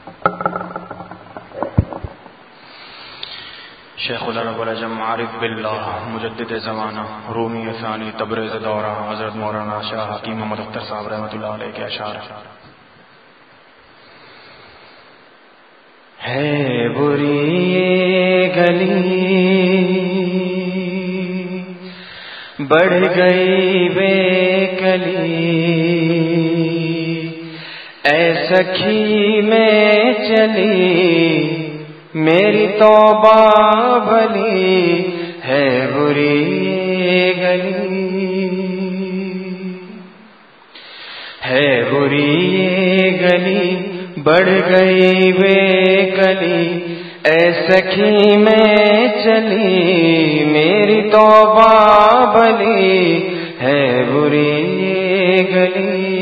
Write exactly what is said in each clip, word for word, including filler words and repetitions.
شیخ العرب والعجم عارف باللہ مجدد زمانہ رومی ثانی تبریز دورہ حضرت مولانا شاہ حکیم محمد اختر صاحب رحمۃ اللہ علیہ کے اشعار. ہے بری یہ گلی بڑھ گئی بے کلی، اے سکھی میں چلی میری توبہ بھلی، ہے بری گلی ہے بری گلی بڑھ گئی بے کلی، اے سکھی میں چلی میری توبہ بھلی، ہے بری گلی.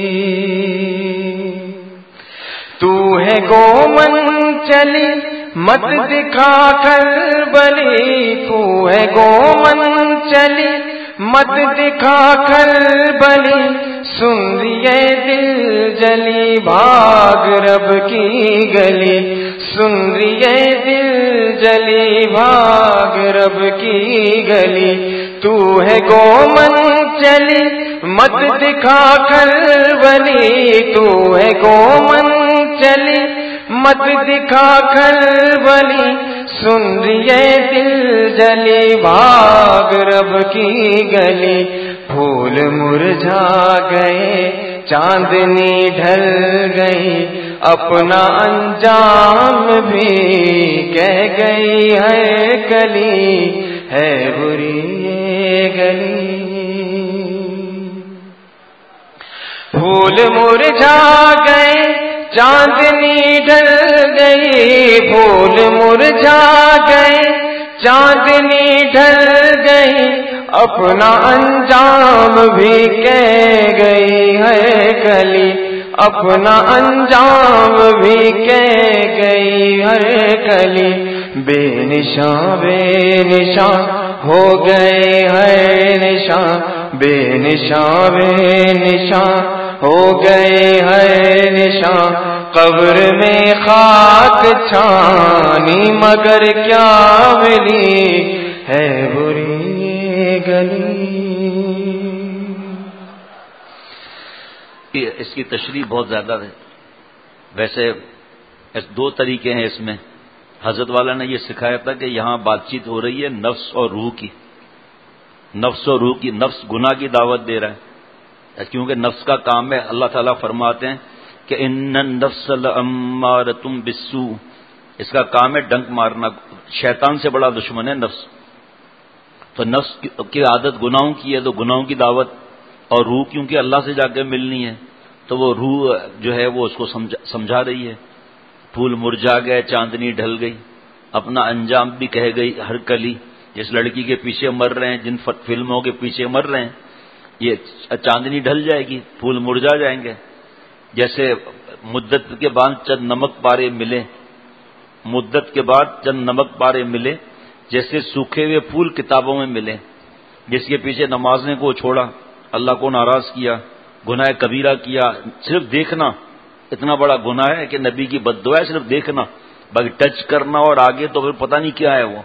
تو ہے گومن چلی مت دکھا کر بلی، تو ہے گومن چلی مت دکھا کر بلی، سن لیے دل جلی بھاگ رب کی گلی، سن لیے دل جلی بھاگ رب کی گلی. تو ہے گومن چلی مت دکھا کر بلی، تو ہے گومن چلی مت دکھا کر بلی، سن لیے دل جلی بھاگ رب کی گلی. پھول مرجھا گئے چاندنی ڈھل گئی، اپنا انجام بھی کہہ گئی ہے کلی، ہے بری گلی. پھول مرجھا گئے چاندنی ڈھل گئی، پھول مرجھا گئے چاندنی ڈھل گئی، اپنا انجام بھی کہہ گئی ہے کلی، اپنا انجام بھی کہہ گئی ہے کلی. بے نشاں بے نشاں ہو گئے ہے نشاں، بے نشاں بے نشاں ہو گئے ہے نشاں، قبر میں خاک چھانی مگر کیا ملی، ہے بری گلی. اس کی تشریح بہت زیادہ ہے. ویسے دو طریقے ہیں اس میں. حضرت والا نے یہ سکھایا تھا کہ یہاں بات چیت ہو رہی ہے نفس اور روح کی، نفس اور روح کی. نفس گناہ کی دعوت دے رہا ہے کیونکہ نفس کا کام ہے. اللہ تعالیٰ فرماتے ہیں کہ ان النفس لامارۃ بالسوء، اس کا کام ہے ڈنک مارنا. شیطان سے بڑا دشمن ہے نفس. تو نفس کی عادت گناہوں کی ہے تو گناہوں کی دعوت، اور روح کیونکہ اللہ سے جا کے ملنی ہے تو وہ روح جو ہے وہ اس کو سمجھا رہی ہے. پھول مرجھا گئے چاندنی ڈھل گئی، اپنا انجام بھی کہہ گئی ہر کلی. جس لڑکی کے پیچھے مر رہے ہیں، جن فلموں کے پیچھے مر رہے ہیں، یہ چاندنی ڈھل جائے گی، پھول مرجھا جائیں گے. جیسے مدت کے بعد چند نمک پارے ملے، مدت کے بعد چند نمک پارے ملے، جیسے سوکھے ہوئے پھول کتابوں میں ملے. جس کے پیچھے نمازیں کو چھوڑا، اللہ کو ناراض کیا، گناہ کبیرہ کیا، صرف دیکھنا اتنا بڑا گناہ ہے کہ نبی کی بد دعا ہے صرف دیکھنا، باقی ٹچ کرنا اور آگے تو پھر پتہ نہیں کیا ہے وہ.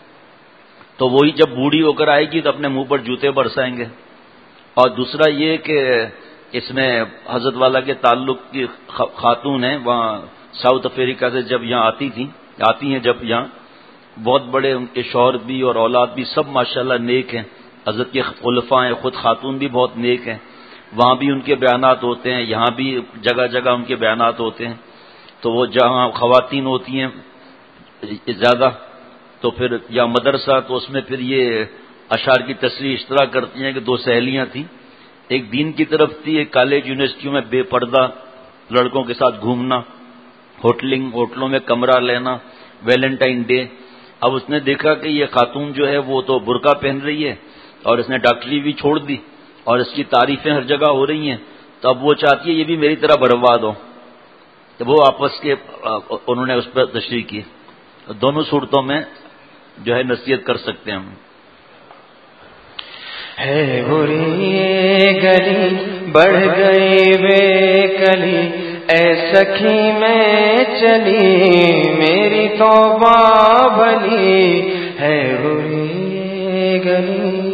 تو وہی جب بوڑھی ہو کر آئے گی تو اپنے منہ پر جوتے برسائیں گے. اور دوسرا یہ کہ اس میں حضرت والا کے تعلق کی خاتون ہیں، وہاں ساؤتھ افریقہ سے جب یہاں آتی تھیں آتی ہیں جب یہاں بہت بڑے ان کے شوہر بھی اور اولاد بھی سب ماشاءاللہ نیک ہیں. حضرت کے خلفاء ہیں، خود خاتون بھی بہت نیک ہیں. وہاں بھی ان کے بیانات ہوتے ہیں، یہاں بھی جگہ جگہ ان کے بیانات ہوتے ہیں. تو وہ جہاں خواتین ہوتی ہیں زیادہ تو پھر یا مدرسہ تو اس میں پھر یہ اشعار کی تصریح اس طرح کرتی ہیں کہ دو سہیلیاں تھیں، ایک دین کی طرف تھی، ایک کالج یونیورسٹیوں میں بے پردہ لڑکوں کے ساتھ گھومنا، ہوٹلنگ ہوٹلوں میں کمرہ لینا، ویلنٹائن ڈے. اب اس نے دیکھا کہ یہ خاتون جو ہے وہ تو برقع پہن رہی ہے اور اس نے ڈاکٹری بھی چھوڑ دی اور اس کی تعریفیں ہر جگہ ہو رہی ہیں، تو اب وہ چاہتی ہے یہ بھی میری طرح برباد ہو. تو وہ آپس کے انہوں نے اس پر تشریح کی. دونوں صورتوں میں جو ہے نصیحت کر سکتے ہیں ہم. ہے بری گلی بڑھ گئی بے کلی، اے سخی میں چلی میری توبہ بھلی ہے بری گلی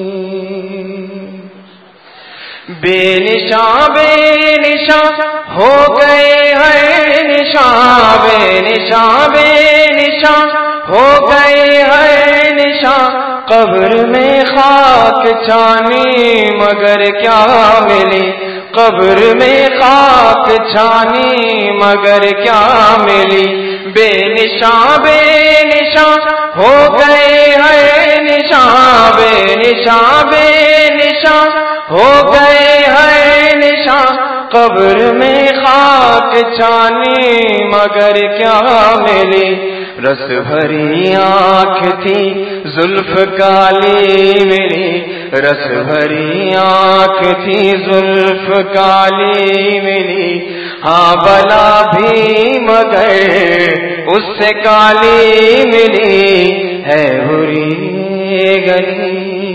بے نشان بے نشان ہو گئے ہے نشان بے نشان بے نشان ہو گئے ہے نشان قبر میں خاک چھانی مگر کیا ملی قبر میں خاک چھانی مگر کیا ملی بے نشان بے نشان ہو گئے ہے نشان بے نشان بے نشان ہو گئے ہے نشان قبر میں خاک چھانی مگر کیا ملی رس بھری آنکھ تھی زلف کالی ملی رس بھری آنکھ تھی زلف کالی ملی ہاں بلا بھی مگر اس سے کالی ملی ہے بری گلی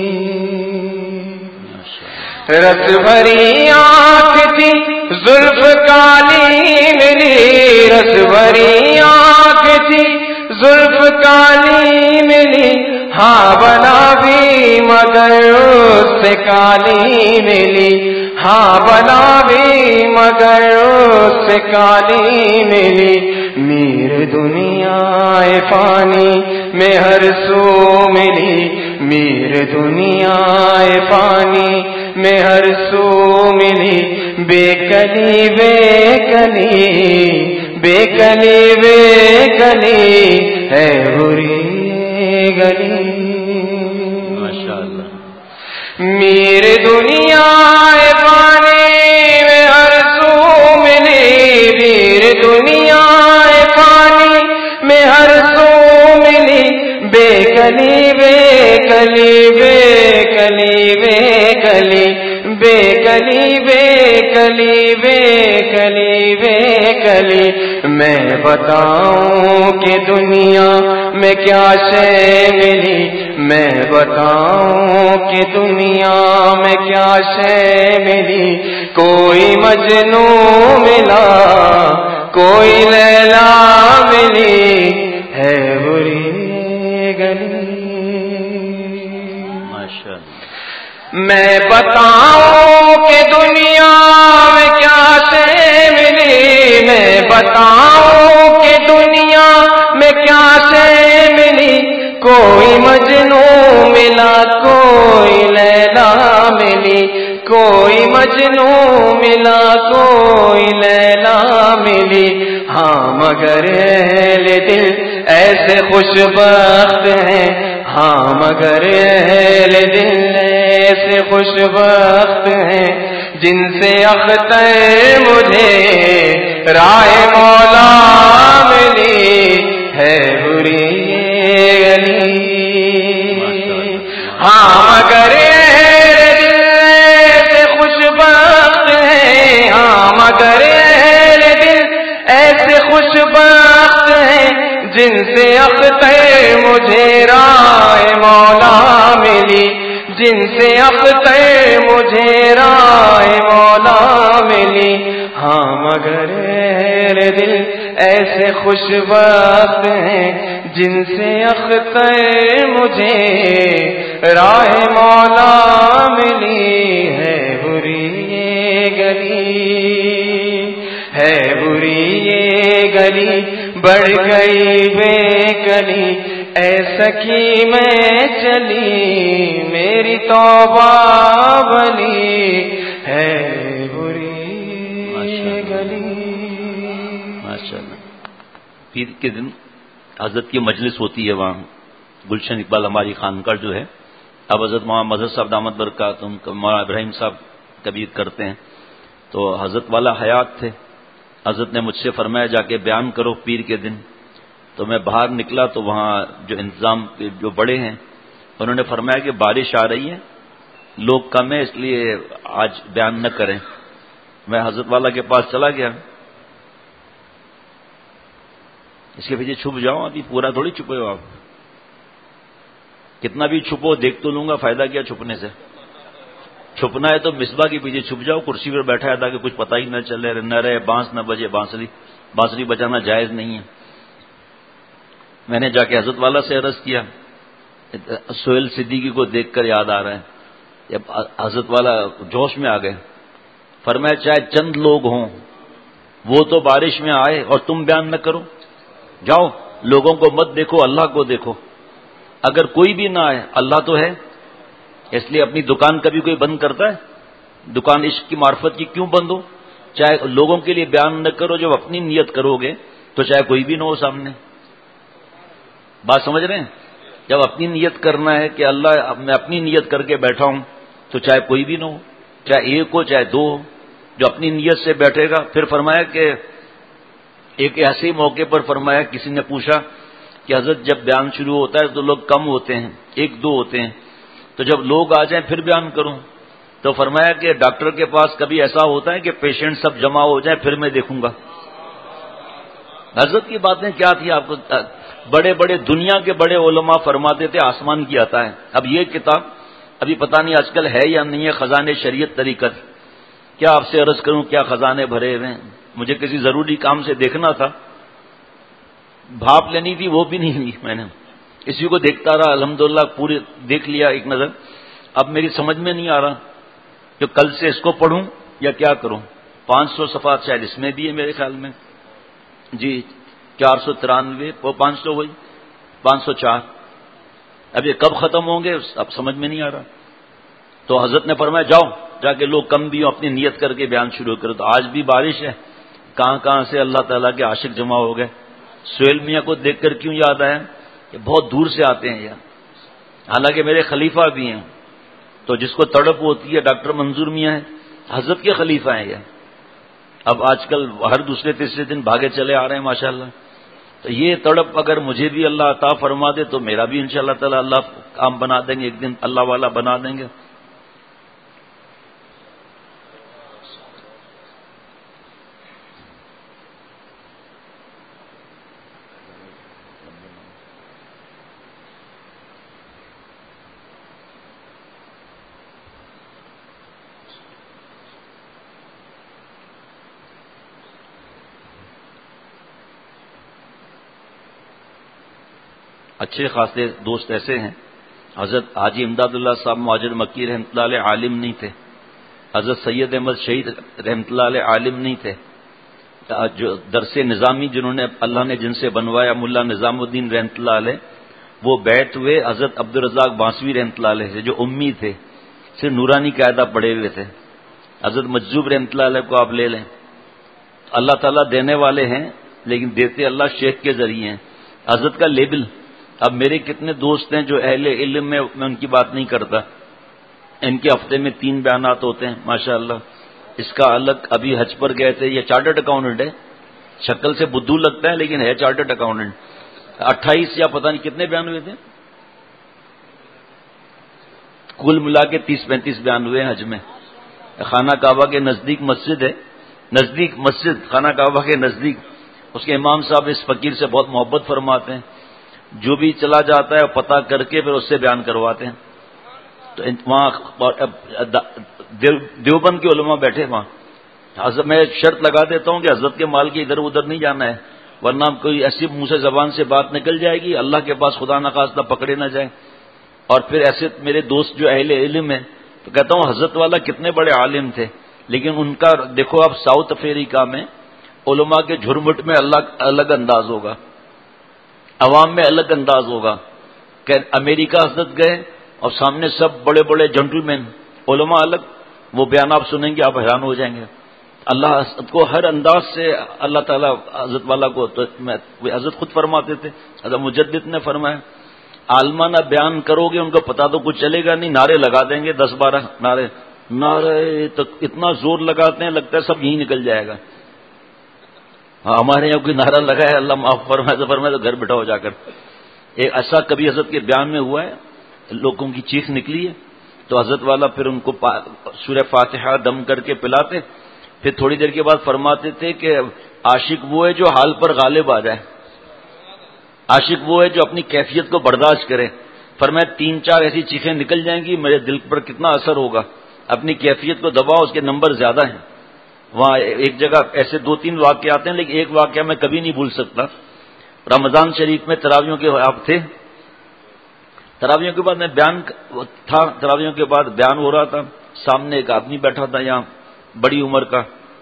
رس بھری آنکھ تھی زلف کالی ملی رس بھری آنکھ تھی زلف کالی ملی ہاں بنا بھی مگر اس سے کالی ملی ہاں بنا بھی مگر اس سے کالی ملی میر دنیا فانی میں ہر سو ملی میر دنیا فانی میں ہر سو ملی بے کلی بے کلی بے کلی بے کلی ہے بری گلی ماشاءاللہ میرے دنیا پانی میں ہر سو ملی میرے دنیا پانی میں ہر سو ملی بے کلی بے کلی بے کلی بے کلی بے کلی بے کلی بے کلی بے کلی میں بتاؤں کہ دنیا میں کیا شے ملی میں بتاؤں کہ دنیا میں کیا شے ملی کوئی مجنو ملا کوئی لیلا ملی ہے بری گلی میں بتاؤں کہ دنیا میں کیا شے ملی میں بتاؤں کہ دنیا میں کیا شے ملی کوئی مجنو ملا کوئی لیلا ملی کوئی مجنو ملا کوئی لیلا ملی ہاں مگر اہل دل ایسے خوش بخت ہیں ہاں مگر اہل دل ایسے خوش بخت ہیں جن سے اختر مجھے رائے مولا ملی ہے بری گلی ہاں مگر اہل دل ایسے خوش بخت ہیں ہاں مگر اہل دل ایسے خوش بخت ہیں جن سے اختر مجھے رائے مولا ملی جن سے اختر مجھے رائے مولا ملی ہاں مگر اہل دل ایسے خوش بخت ہیں جن سے اختر مجھے رائے مولا ملی ہے بری گلی ہے بری یہ گلی بڑھ گئی بے کلی اے سخی میں چلی میری توبہ بھلی ہے بری گلی ماشاءاللہ پیر کے دن حضرت کی مجلس ہوتی ہے وہاں گلشن اقبال ہماری خانقاہ جو ہے اب حضرت مولانا مظہر صاحب دامت برکاتہم مولانا ابراہیم صاحب کبیر کرتے ہیں تو حضرت والا حیات تھے حضرت نے مجھ سے فرمایا جا کے بیان کرو پیر کے دن تو میں باہر نکلا تو وہاں جو انتظام جو بڑے ہیں انہوں نے فرمایا کہ بارش آ رہی ہے لوگ کم ہیں اس لیے آج بیان نہ کریں میں حضرت والا کے پاس چلا گیا اس کے پیچھے چھپ جاؤ ابھی پورا تھوڑی چھپے ہو آپ کتنا بھی چھپو دیکھ تو لوں گا فائدہ کیا چھپنے سے چھپنا ہے تو مصباح کے پیچھے چھپ جاؤ، کرسی پر بیٹھا ہے تاکہ کچھ پتہ ہی نہ چلے، نہ رہے بانس نہ بجے بانسری، بانسری بجانا جائز نہیں ہے۔ میں نے جا کے حضرت والا سے عرض کیا، سہیل صدیقی کو دیکھ کر یاد آ رہا ہے، جب حضرت والا جوش میں آ گئے، فرمایا چاہے چند لوگ ہوں وہ تو بارش میں آئے اور تم بیان نہ کرو، جاؤ لوگوں کو مت دیکھو، اللہ کو دیکھو، اگر کوئی بھی نہ آئے اللہ تو ہے۔ اس لیے اپنی دکان کبھی کوئی بند کرتا ہے؟ دکان عشق کی معرفت کی کیوں بند ہو؟ چاہے لوگوں کے لیے بیان نہ کرو، جب اپنی نیت کرو گے تو چاہے کوئی بھی نہ ہو سامنے۔ بات سمجھ رہے ہیں؟ جب اپنی نیت کرنا ہے کہ اللہ میں اپنی نیت کر کے بیٹھا ہوں تو چاہے کوئی بھی نہ ہو، چاہے ایک ہو چاہے دو ہو، جو اپنی نیت سے بیٹھے گا۔ پھر فرمایا کہ ایک ایسے موقع پر فرمایا، کسی نے پوچھا کہ حضرت جب بیان شروع ہوتا ہے تو لوگ کم ہوتے ہیں، ایک دو ہوتے ہیں، تو جب لوگ آ جائیں پھر بیان کروں؟ تو فرمایا کہ ڈاکٹر کے پاس کبھی ایسا ہوتا ہے کہ پیشنٹ سب جمع ہو جائیں پھر میں دیکھوں گا۔ حضرت کی باتیں کیا تھی آپ کو؟ بڑے بڑے دنیا کے بڑے علماء فرماتے تھے آسمان کی عطا ہے۔ اب یہ کتاب ابھی پتہ نہیں آج کل ہے یا نہیں ہے، خزانے شریعت طریقت، کیا آپ سے عرض کروں کیا خزانے بھرے ہوئے ہیں۔ مجھے کسی ضروری کام سے دیکھنا تھا، بھاپ لینی تھی وہ بھی نہیں لی میں نے، اسی کو دیکھتا رہا، الحمدللہ پوری دیکھ لیا ایک نظر۔ اب میری سمجھ میں نہیں آ رہا کہ کل سے اس کو پڑھوں یا کیا کروں۔ پانچ سو صفحات شاید اس میں بھی ہے میرے خیال میں، جی چار سو ترانوے وہ پانچ سو ہوئی پانچ سو چار، اب یہ کب ختم ہوں گے اب سمجھ میں نہیں آ رہا۔ تو حضرت نے فرمایا جاؤ جا کے لوگ کم بھی ہوں اپنی نیت کر کے بیان شروع کرو۔ تو آج بھی بارش ہے، کہاں کہاں سے اللہ تعالیٰ کے عاشق جمع ہو گئے۔ سہیل میاں کو دیکھ کر کیوں یاد آیا کہ بہت دور سے آتے ہیں یار، حالانکہ میرے خلیفہ بھی ہیں، تو جس کو تڑپ ہوتی ہے ڈاکٹر منظور میاں ہے، حضرت کے خلیفہ ہیں یہ، اب آج کل ہر دوسرے تیسرے دن بھاگے چلے آ رہے ہیں ماشاءاللہ۔ تو یہ تڑپ اگر مجھے بھی اللہ عطا فرما دے تو میرا بھی انشاءاللہ تعالی اللہ کام بنا دیں گے، ایک دن اللہ والا بنا دیں گے۔ اچھے خاصے دوست ایسے ہیں، حضرت حاجی امداد اللہ صاحب مہاجر مکی رحمۃ اللہ علیہ عالم نہیں تھے، حضرت سید احمد شہید رحمۃ اللہ علیہ عالم نہیں تھے، جو درس نظامی جنہوں نے اللہ نے جن سے بنوایا ملا نظام الدین رحمۃ اللہ علیہ، وہ بیٹھ ہوئے حضرت عبدالرزاق بانسوی رحمۃ اللہ علیہ سے، جو امی تھے، صرف نورانی قاعدہ پڑھے ہوئے تھے۔ حضرت مجذوب رحمۃ اللہ علیہ کو آپ لے لیں، اللہ تعالیٰ دینے والے ہیں لیکن دیتے اللہ شیخ کے ذریعے ہیں۔ حضرت کا لیبل، اب میرے کتنے دوست ہیں جو اہل علم میں میں ان کی بات نہیں کرتا، ان کے ہفتے میں تین بیانات ہوتے ہیں ماشاءاللہ۔ اس کا الگ ابھی حج پر گئے تھے، یہ چارٹرڈ اکاؤنٹنٹ ہے، شکل سے بدھو لگتا ہے لیکن ہے چارٹرڈ اکاؤنٹنٹ۔ اٹھائیس یا پتہ نہیں کتنے بیان ہوئے تھے، کل ملا کے تیس پینتیس بیان ہوئے ہیں حج میں۔ خانہ کعبہ کے نزدیک مسجد ہے، نزدیک مسجد خانہ کعبہ کے نزدیک، اس کے امام صاحب اس فقیر سے بہت محبت فرماتے ہیں، جو بھی چلا جاتا ہے پتہ کر کے پھر اس سے بیان کرواتے ہیں۔ تو وہاں دیوبند کے علماء بیٹھے وہاں، حضرت میں شرط لگا دیتا ہوں کہ حضرت کے مال کے ادھر ادھر نہیں جانا ہے، ورنہ کوئی ایسی منہ سے زبان سے بات نکل جائے گی اللہ کے پاس خدا نخواستہ پکڑے نہ جائیں۔ اور پھر ایسے میرے دوست جو اہل علم ہیں، تو کہتا ہوں حضرت والا کتنے بڑے عالم تھے، لیکن ان کا دیکھو اب ساؤتھ افریقہ میں علماء کے جھرمٹ میں اللہ الگ انداز ہوگا، عوام میں الگ انداز ہوگا کہ امریکہ حضرت گئے اور سامنے سب بڑے بڑے جنٹل مین، علماء الگ، وہ بیان آپ سنیں گے آپ حیران ہو جائیں گے۔ اللہ حضرت کو ہر انداز سے اللہ تعالیٰ حضرت والا کو، تو حضرت خود فرماتے تھے، حضرت مجدد نے فرمایا عالمانہ بیان کرو گے ان کو پتا تو کچھ چلے گا نہیں، نعرے لگا دیں گے دس بارہ نعرے، نعرے تو اتنا زور لگاتے ہیں لگتا ہے سب یہیں نکل جائے گا۔ ہاں ہمارے یہاں کوئی نعرہ لگا ہے اللہ معاف فرمائے تو فرمائے تو گھر بیٹھا ہو جا کر۔ ایک ایسا کبھی حضرت کے بیان میں ہوا ہے، لوگوں کی چیخ نکلی ہے تو حضرت والا پھر ان کو سورہ فاتحہ دم کر کے پلاتے، پھر تھوڑی دیر کے بعد فرماتے تھے کہ عاشق وہ ہے جو حال پر غالب آ جائے، عاشق وہ ہے جو اپنی کیفیت کو برداشت کرے۔ فرمایا تین چار ایسی چیخیں نکل جائیں گی میرے دل پر کتنا اثر ہوگا، اپنی کیفیت کو دباؤ، اس کے نمبر زیادہ ہیں. وہاں ایک جگہ ایسے دو تین واقعے آتے ہیں، لیکن ایک واقعہ میں کبھی نہیں بھول سکتا. رمضان شریف میں تراویحوں کے آپ تھے، تراویحوں کے بعد میں بیان تھا، تراویحوں کے بعد بیان ہو رہا تھا، سامنے ایک آدمی بیٹھا تھا یہاں بڑی عمر کا.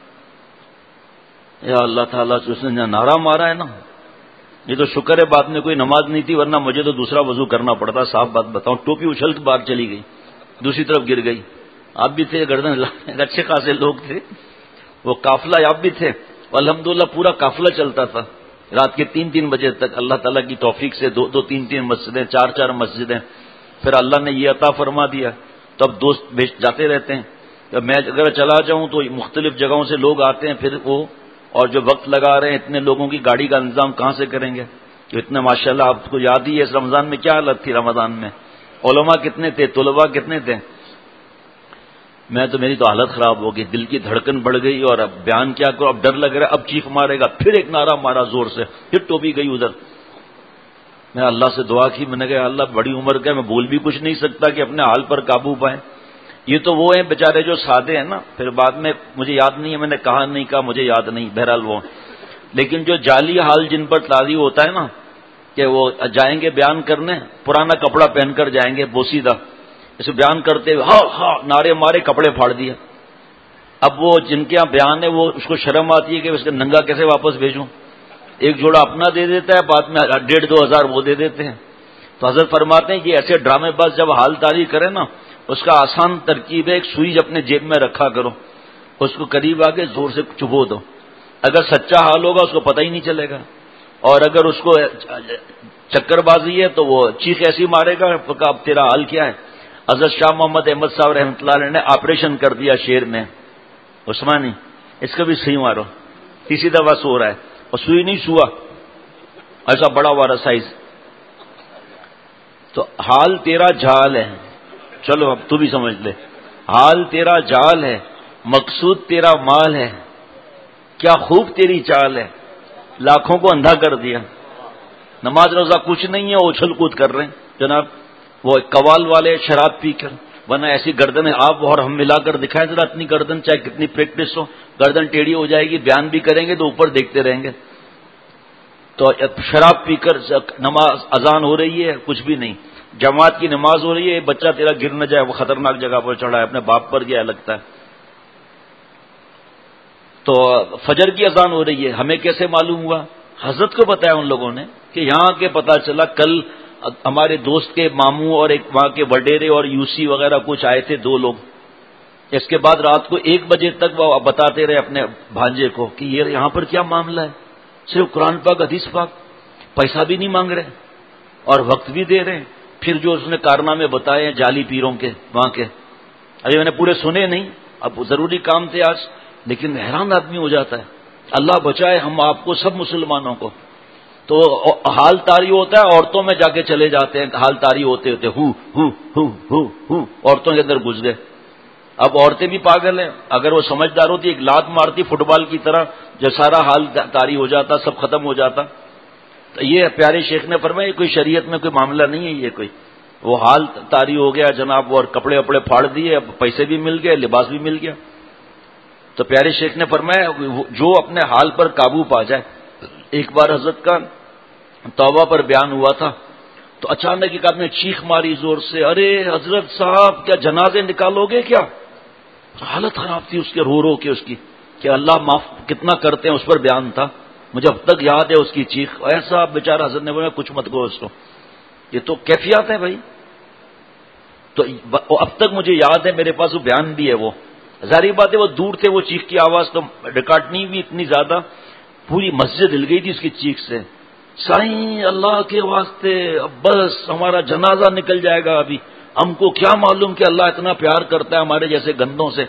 یا اللہ تعالیٰ سے اس نے نعرہ مارا ہے نا، یہ تو شکر ہے بعد میں کوئی نماز نہیں تھی، ورنہ مجھے تو دوسرا وضو کرنا پڑتا. صاف بات بتاؤں، ٹوپی اچھل کے باہر چلی گئی، دوسری طرف گر گئی. آپ بھی تھے، گردن اچھے خاصے لوگ تھے، وہ قافلہ آپ بھی تھے. الحمدللہ پورا قافلہ چلتا تھا رات کے تین تین بجے تک، اللہ تعالیٰ کی توفیق سے. دو دو تین تین مسجدیں، چار چار مسجدیں. پھر اللہ نے یہ عطا فرما دیا تو اب دوست بھیج جاتے رہتے ہیں. میں اگر چلا جاؤں تو مختلف جگہوں سے لوگ آتے ہیں، پھر وہ اور جو وقت لگا رہے ہیں، اتنے لوگوں کی گاڑی کا انتظام کہاں سے کریں گے؟ تو اتنے ماشاءاللہ آپ کو یاد ہی ہے اس رمضان میں کیا حالت تھی. رمضان میں علماء کتنے تھے، طلباء کتنے تھے. میں تو میری تو حالت خراب ہو گئی، دل کی دھڑکن بڑھ گئی. اور اب بیان کیا کرو، اب ڈر لگ رہا ہے اب چیخ مارے گا. پھر ایک نعرہ مارا زور سے، پھر ٹوپی گئی ادھر. میں اللہ سے دعا کی، میں نے کہا اللہ بڑی عمر کا میں بول بھی کچھ نہیں سکتا کہ اپنے حال پر قابو پائیں. یہ تو وہ ہیں بیچارے جو سادے ہیں نا. پھر بعد میں مجھے یاد نہیں ہے میں نے کہا نہیں کہا، مجھے یاد نہیں، بہرحال وہ. لیکن جو جعلی حال جن پر طاری ہوتا ہے نا، کہ وہ جائیں گے بیان کرنے، پرانا کپڑا پہن کر جائیں گے بوسیدہ، اسے بیان کرتے ہوئے ہاں ہاں نعرے مارے، کپڑے پھاڑ دیے. اب وہ جن کے یہاں بیان ہے وہ اس کو شرم آتی ہے کہ اس کا ننگا کیسے واپس بھیجوں. ایک جوڑا اپنا دے دیتا ہے، بعد میں ڈیڑھ دو ہزار وہ دے دیتے ہیں. تو حضرت فرماتے ہیں کہ ایسے ڈرامے باز جب حال طاری کرے نا، اس کا آسان ترکیب ہے ایک سوئی اپنے جیب میں رکھا کرو، اس کو قریب آ کے زور سے چبو دو. اگر سچا حال ہوگا اس کو پتہ ہی نہیں چلے گا. اور اگر اس کو چکر بازی ہے تو وہ چیخ ایسی مارے گا کہ اب تیرا حال کیا ہے. حضرت شاہ محمد احمد صاحب رحمۃ اللہ علیہ نے آپریشن کر دیا شیر میں، عثمانی، اس کا بھی صحیح مارو، تیسری دفعہ سو رہا ہے اور سوئی نہیں سوا، ایسا بڑا والا سائز. تو حال تیرا جھال ہے، چلو اب تو بھی سمجھ لے، حال تیرا جال ہے، مقصود تیرا مال ہے، کیا خوب تیری چال ہے، لاکھوں کو اندھا کر دیا. نماز روزہ کچھ نہیں ہے، اچھل کود کر رہے ہیں جناب. وہ قوال والے شراب پی کر، ورنہ ایسی گردن آپ اور ہم ملا کر دکھائیں ذرا اپنی گردن، چاہے کتنی پریکٹس ہو، گردن ٹیڑھی ہو جائے گی. بیان بھی کریں گے تو اوپر دیکھتے رہیں گے. تو شراب پی کر نماز اذان ہو رہی ہے، کچھ بھی نہیں. جماعت کی نماز ہو رہی ہے، بچہ تیرا گر نہ جائے، وہ خطرناک جگہ پر چڑھا ہے، اپنے باپ پر گیا لگتا ہے. تو فجر کی اذان ہو رہی ہے، ہمیں کیسے معلوم ہوا؟ حضرت کو بتایا ان لوگوں نے کہ یہاں کے پتہ چلا کل ہمارے دوست کے ماموں اور ایک وہاں کے وڈیرے اور یوسی وغیرہ کچھ آئے تھے، دو لوگ. اس کے بعد رات کو ایک بجے تک وہ بتاتے رہے اپنے بھانجے کو کہ یہ یہاں پر کیا معاملہ ہے. صرف قرآن پاک حدیث پاک، پیسہ بھی نہیں مانگ رہے اور وقت بھی دے رہے ہیں. پھر جو اس نے کارنامے بتائے ہیں جعلی پیروں کے وہاں کے، ابھی میں نے پورے سنے نہیں، اب ضروری کام تھے آج، لیکن حیران آدمی ہو جاتا ہے. اللہ بچائے ہم آپ کو، سب مسلمانوں کو. تو حال طاری ہوتا ہے، عورتوں میں جا کے چلے جاتے ہیں حال طاری ہوتے ہوتے، ہو ہو ہو ہو ہو عورتوں کے اندر گھس گئے. اب عورتیں بھی پاگل ہیں، اگر وہ سمجھدار ہوتی ایک لات مارتی فٹ بال کی طرح، جو سارا حال طاری ہو جاتا، سب ختم ہو جاتا. تو یہ پیارے شیخ نے فرمایا کوئی شریعت میں کوئی معاملہ نہیں ہے یہ کوئی. وہ حال طاری ہو گیا جناب، اور کپڑے وپڑے پھاڑ دیے، پیسے بھی مل گئے، لباس بھی مل گیا. تو پیارے شیخ نے فرمایا جو اپنے حال پر قابو پا جائے. ایک بار حضرت کا توبہ پر بیان ہوا تھا تو اچانک ایک آدمی نے چیخ ماری زور سے، ارے حضرت صاحب کیا جنازے نکالو گے کیا؟ حالت خراب تھی اس کے، رو رو کے اس کی، کہ اللہ معاف کتنا کرتے ہیں، اس پر بیان تھا. مجھے اب تک یاد ہے اس کی چیخ. ایسا بیچارہ حضرت نے بولا کچھ مت کہو اس کو، یہ تو کیفیات ہیں بھائی. تو اب تک مجھے یاد ہے، میرے پاس وہ بیان بھی ہے. وہ ظاہری بات ہے وہ دور تھے، وہ چیخ کی آواز تو ریکارڈ نہیں ہوئی اتنی زیادہ، پوری مسجد ہل گئی تھی اس کی چیخ سے. سائیں اللہ کے واسطے اب بس ہمارا جنازہ نکل جائے گا، ابھی ہم کو کیا معلوم کہ اللہ اتنا پیار کرتا ہے ہمارے جیسے گندوں سے.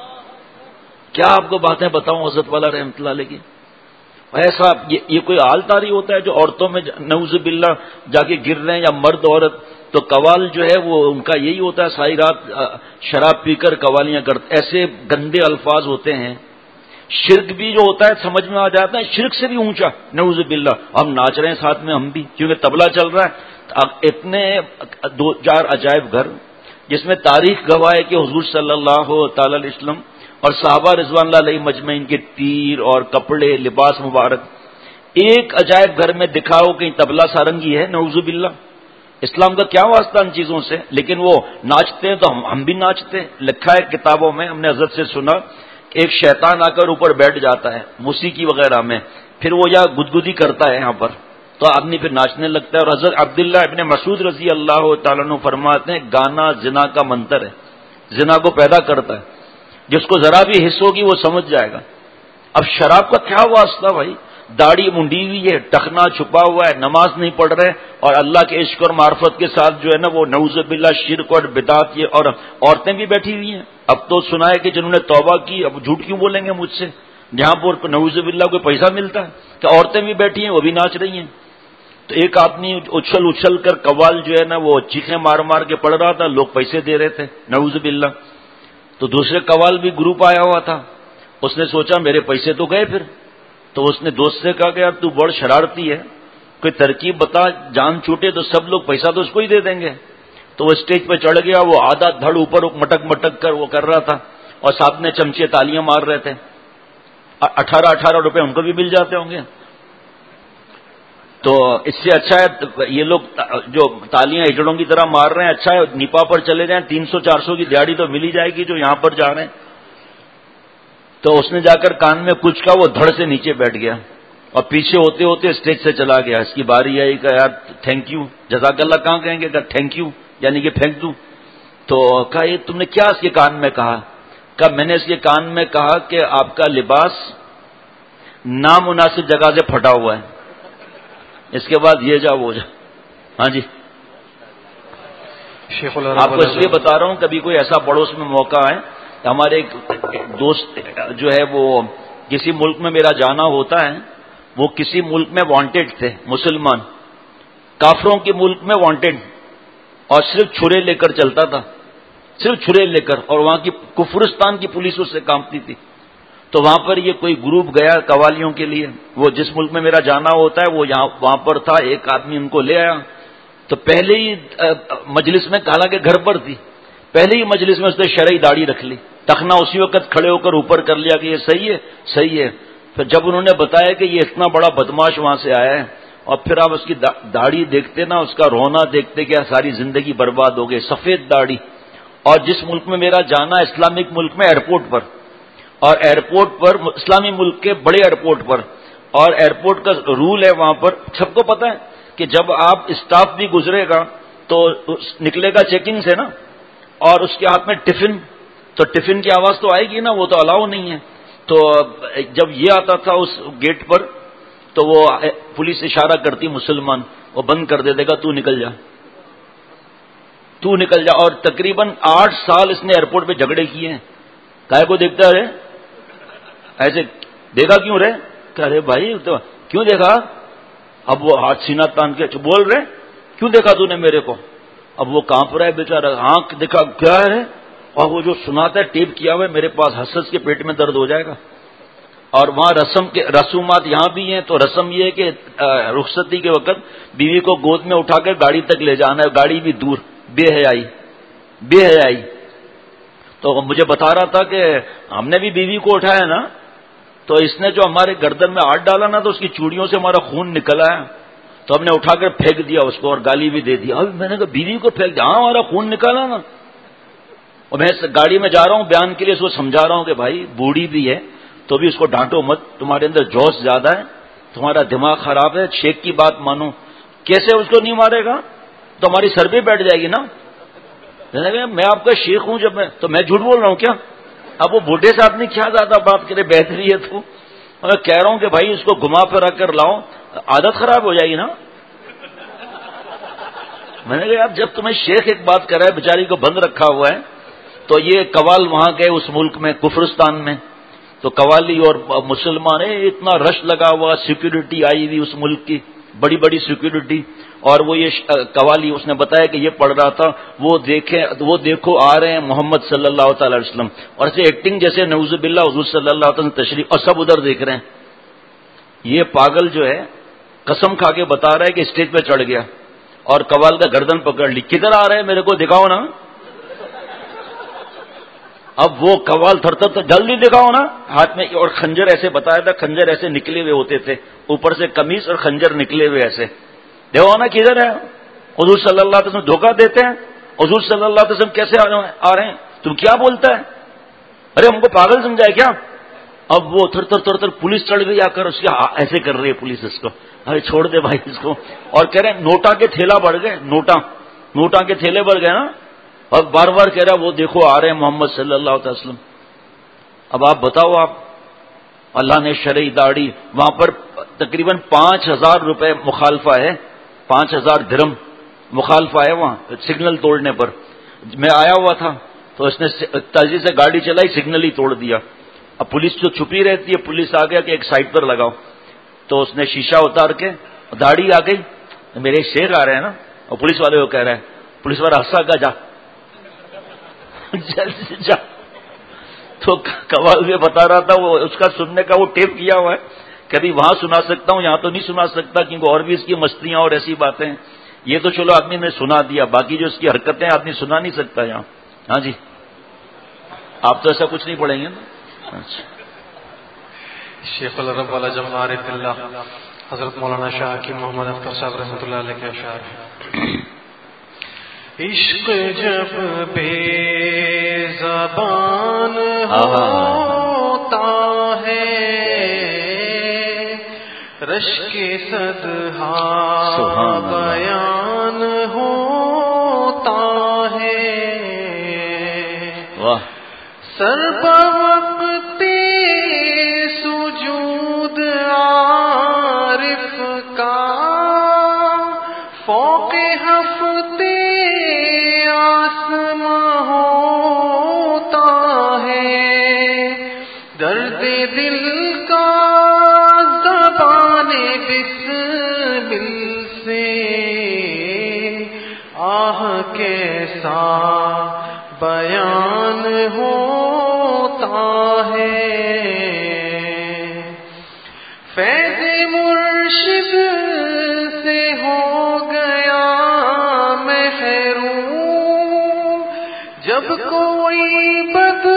کیا آپ کو باتیں بتاؤں حضرت والا رحمۃ اللہ علیہ کی. ایسا یہ, یہ کوئی حال طاری ہوتا ہے جو عورتوں میں نعوذ باللہ جا کے گر رہے ہیں، یا مرد عورت. تو قوال جو ہے وہ ان کا یہی ہوتا ہے، ساری رات شراب پی کر قوالیاں کرتے، ایسے گندے الفاظ ہوتے ہیں. شرک بھی جو ہوتا ہے سمجھ میں آ جاتا ہے، شرک سے بھی اونچا نعوذ باللہ. ہم ناچ رہے ہیں ساتھ میں ہم بھی، کیونکہ طبلہ چل رہا ہے. اتنے دو چار عجائب گھر جس میں تاریخ گواہ ہے کہ حضور صلی اللہ تعالی علیہ وسلم اور صحابہ رضوان اللہ علیہ مجمعین کے تیر اور کپڑے لباس مبارک، ایک عجائب گھر میں دکھاؤ کہیں طبلہ سارنگی ہے، نعوذ باللہ، اسلام کا کیا واسطہ ان چیزوں سے؟ لیکن وہ ناچتے ہیں تو ہم ہم بھی ناچتے ہیں۔ لکھا ہے کتابوں میں، ہم نے حضرت سے سنا کہ ایک شیطان آ کر اوپر بیٹھ جاتا ہے موسیقی وغیرہ میں، پھر وہ یا گدگدی کرتا ہے یہاں پر، تو آدمی پھر ناچنے لگتا ہے۔ اور حضرت عبداللہ ابن مسعود رضی اللہ تعالیٰ عنہ فرماتے ہیں گانا زنا کا منتر ہے، زنا کو پیدا کرتا ہے، جس کو ذرا بھی حس ہوگی وہ سمجھ جائے گا۔ اب شراب کا کیا واسطہ بھائی؟ داڑھی منڈی ہوئی ہے، ٹخنا چھپا ہوا ہے، نماز نہیں پڑھ رہے، اور اللہ کے عشق اور معرفت کے ساتھ جو ہے نا وہ نعوذ باللہ شرک اور بدعت، یہ اور عورتیں بھی بیٹھی ہوئی ہیں۔ اب تو سنا ہے کہ جنہوں نے توبہ کی اب جھوٹ کیوں بولیں گے مجھ سے، جہاں پر نعوذ باللہ کوئی پیسہ ملتا ہے کہ عورتیں بھی بیٹھی ہیں وہ بھی ناچ رہی ہیں۔ تو ایک آدمی اچھل اچھل کر قوال جو ہے نا وہ چیخیں مار مار کے پڑھ رہا تھا، لوگ پیسے دے رہے تھے، نعوذ باللہ۔ تو دوسرے قوال بھی گروپ آیا ہوا تھا، اس نے سوچا میرے پیسے تو گئے، پھر تو اس نے دوست سے کہا کہ یار تو بڑا شرارتی ہے، کوئی ترکیب بتا، جان چھوٹے تو سب لوگ پیسہ تو اس کو ہی دے دیں گے۔ تو وہ اسٹیج پہ چڑھ گیا، وہ آدھا دھڑ اوپر مٹک مٹک کر وہ کر رہا تھا، اور ساتھ میں چمچے تالیاں مار رہے تھے، اٹھارہ اٹھارہ روپے ان کو بھی مل جاتے ہوں گے۔ تو اس سے اچھا ہے یہ لوگ جو تالیاں ہجڑوں کی طرح مار رہے ہیں، اچھا ہے نیپا پر چلے جائیں، تین سو چار سو کی دیہڑی تو مل ہی جائے گی جو یہاں پر جا رہے ہیں۔ تو اس نے جا کر کان میں کچھ کہا، وہ دھڑ سے نیچے بیٹھ گیا اور پیچھے ہوتے ہوتے اسٹیج سے چلا گیا۔ اس کی باری آئی کہ یار تھینک یو، جزاک اللہ کہاں کہیں گے، کہ تھینک یو یعنی کہ پھینک دوں۔ تو کہا یہ تم نے کیا اس کے کان میں کہا؟ کہ میں نے اس کے کان میں کہا کہ آپ کا لباس نامناسب جگہ سے پھٹا ہوا ہے، اس کے بعد یہ جا وہ جا۔ ہاں جی، شیخ آپ کو اس لیے بتا رہا ہوں کبھی کوئی ایسا پڑوس میں موقع ہے، ہمارے ایک دوست جو ہے وہ کسی ملک میں میرا جانا ہوتا ہے، وہ کسی ملک میں وانٹیڈ تھے، مسلمان کافروں کے ملک میں وانٹیڈ، اور صرف چھرے لے کر چلتا تھا، صرف چھرے لے کر، اور وہاں کی کفرستان کی پولیس اس سے کانپتی تھی۔ تو وہاں پر یہ کوئی گروپ گیا قوالیوں کے لیے، وہ جس ملک میں میرا جانا ہوتا ہے وہ یہاں وہاں پر تھا، ایک آدمی ان کو لے آیا۔ تو پہلے ہی مجلس میں، حالانکہ گھر پر تھی، پہلے ہی مجلس میں اس نے شرعی داڑھی رکھ لی، ٹخنا اسی وقت کھڑے ہو کر اوپر کر لیا کہ یہ صحیح ہے صحیح ہے۔ پھر جب انہوں نے بتایا کہ یہ اتنا بڑا بدماش وہاں سے آیا ہے، اور پھر آپ اس کی داڑھی دیکھتے نا، اس کا رونا دیکھتے کہ ساری زندگی برباد ہو گئی، سفید داڑھی۔ اور جس ملک میں میرا جانا، اسلامک ملک میں، ایئرپورٹ پر، اور ایئرپورٹ پر اسلامی ملک کے بڑے ایئرپورٹ پر، اور ایئرپورٹ کا رول ہے وہاں پر سب کو پتہ ہے کہ جب آپ اسٹاف بھی گزرے گا تو نکلے گا چیکنگ سے نا، اور اس کے ہاتھ میں ٹفن، تو ٹفن کی آواز تو آئے گی نا، وہ تو الاؤ نہیں ہے۔ تو جب یہ آتا تھا اس گیٹ پر تو وہ پولیس اشارہ کرتی مسلمان، وہ بند کر دے دے گا، تو نکل جا تو نکل جا۔ اور تقریباً آٹھ سال اس نے ایئرپورٹ پہ جھگڑے کیے ہیں، کائے کو دیکھتا رہے ایسے، دیکھا کیوں رہے؟ کہ ارے بھائی تو کیوں دیکھا؟ اب وہ ہاتھ سینہ تان کے بول رہے کیوں دیکھا تو نے میرے کو؟ اب وہ کانپ رہا ہے بیچارہ، آنکھ دیکھا کیا ہے، اور وہ جو سناتا ہے ٹیپ کیا ہوا ہے میرے پاس، ہنس کے پیٹ میں درد ہو جائے گا۔ اور وہاں رسم کے رسومات یہاں بھی ہیں، تو رسم یہ ہے کہ رخصتی کے وقت بیوی کو گود میں اٹھا کر گاڑی تک لے جانا ہے، گاڑی بھی دور، بے حیائی بے حیائی۔ تو مجھے بتا رہا تھا کہ ہم نے بھی بیوی کو اٹھایا نا، تو اس نے جو ہمارے گردن میں ہاتھ ڈالا نا، تو اس کی چوڑیوں سے ہمارا خون نکل آیا، تو ہم نے اٹھا کر پھینک دیا اس کو، اور گالی بھی دے دیا۔ اب میں نے کہا بیوی کو پھینک دیا؟ ہاں ہمارا خون نکالا نا۔ اور میں گاڑی میں جا رہا ہوں بیان کے لیے، اس کو سمجھا رہا ہوں کہ بھائی بوڑھی بھی ہے تو بھی اس کو ڈانٹو مت، تمہارے اندر جوش زیادہ ہے، تمہارا دماغ خراب ہے، شیخ کی بات مانو۔ کیسے اس کو نہیں مارے گا؟ تو ہماری سر پہ بیٹھ جائے گی نا۔ میں آپ کا شیخ ہوں جب میں، تو میں جھوٹ بول رہا ہوں کیا؟ اب وہ بوڑھے سے آدمی کیا زیادہ بات کرے، بہتری ہے تو میں کہہ رہا ہوں کہ بھائی اس کو گھما پھرا کر لاؤ، عادت خراب ہو جائے گی نا۔ میں نے کہا یار جب تمہیں شیخ ایک بات کر رہا ہے، بیچاری کو بند رکھا ہوا ہے۔ تو یہ قوال وہاں گئے اس ملک میں، کفرستان میں، تو قوالی اور مسلمان، اتنا رش لگا ہوا، سیکورٹی آئی ہوئی اس ملک کی، بڑی بڑی سیکورٹی، اور وہ یہ قوالی اس نے بتایا کہ یہ پڑھ رہا تھا، وہ دیکھیں وہ دیکھو آ رہے ہیں محمد صلی اللہ تعالی علیہ وسلم، اور ایسے ایکٹنگ جیسے نعوذ باللہ حضور صلی اللہ علیہ وسلم تشریف، اور سب ادھر دیکھ رہے ہیں۔ یہ پاگل جو ہے قسم کھا کے بتا رہا ہے کہ اسٹیج پہ چڑھ گیا اور قوال کا گردن پکڑ لی، کدھر آ رہے ہیں میرے کو دکھاؤ نا۔ اب وہ قوال تھر تھر جلدی دکھاؤ نا ہاتھ میں، اور خنجر ایسے بتایا تھا، خنجر ایسے نکلے ہوئے ہوتے تھے، اوپر سے قمیص اور خنجر نکلے ہوئے ایسے. دیکھو نا کدھر ہے حضور صلی اللہ علیہ وسلم، دھوکہ دیتے ہیں. حضور صلی اللہ علیہ وسلم کیسے آ رہے ہیں؟ تم کیا بولتا ہے؟ ارے ہم کو پاگل سمجھا ہے کیا؟ اب وہ تھر تھر تھر تھر پولیس چڑھ گئی آ کر، اس کے ایسے کر رہی ہے پولیس اس کو، ارے چھوڑ دے بھائی اس کو. اور کہہ رہے ہیں نوٹا کے تھیلا بڑھ گئے، نوٹا نوٹا کے تھیلے بڑھ گئے نا. اور بار بار کہہ رہا وہ دیکھو آ رہے ہیں محمد صلی اللہ علیہ وسلم. اب آپ بتاؤ، آپ اللہ نے شرعی داڑھی، وہاں پر تقریباً پانچ ہزار روپے مخالفہ ہے، پانچ ہزار درم مخالفہ ہے وہاں سگنل توڑنے پر. میں آیا ہوا تھا تو اس نے تیزی سے گاڑی چلائی، سگنل ہی توڑ دیا. اب پولیس جو چھپی رہتی ہے، پولیس آ گیا کہ ایک سائڈ پر لگاؤ، تو اس نے شیشہ اتار کے داڑھی آ گئی، میرے شیخ آ رہے ہیں نا، اور پولیس والے کو کہہ رہے ہیں، پولیس والا ہنسا کا جا جلدی سے جا. تو قوال میں بتا رہا تھا وہ اس کا سننے کا وہ ٹیپ کیا ہوا ہے، کبھی وہاں سنا سکتا ہوں، یہاں تو نہیں سنا سکتا کیونکہ اور بھی اس کی مستیاں اور ایسی باتیں ہیں. یہ تو چلو آدمی نے سنا دیا، باقی جو اس کی حرکتیں آدمی سنا نہیں سکتا یہاں. ہاں جی، آپ تو ایسا کچھ نہیں پڑھیں گے نا. اچھا، شیخ العرب والا جم عارف اللہ حضرت مولانا شاہ حکیم محمد اختر صاحب رحمۃ اللہ علیہ کے اشعار ہیں. عشق جب بے زبان ہوتا ہے، رشک صدہا بیان ہوتا ہے. واہ، سر بوقت سجود عارف کا، فوق ہفتے آسماں ہوتا ہے. درد دل کا زبان بسمل سے آہ کیسا بیان ہوتا ہے. فیض مرشد سے ہو گیا محروم، جب کوئی بد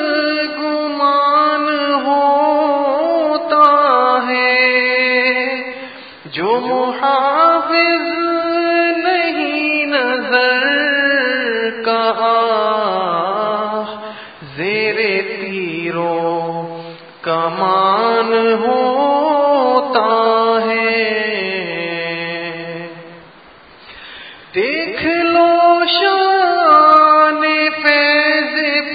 گمان ہوتا ہے. جو محافظ نہیں نظر کا زیر تیروں کمان ہوتا ہے. دیکھ لو شان فیض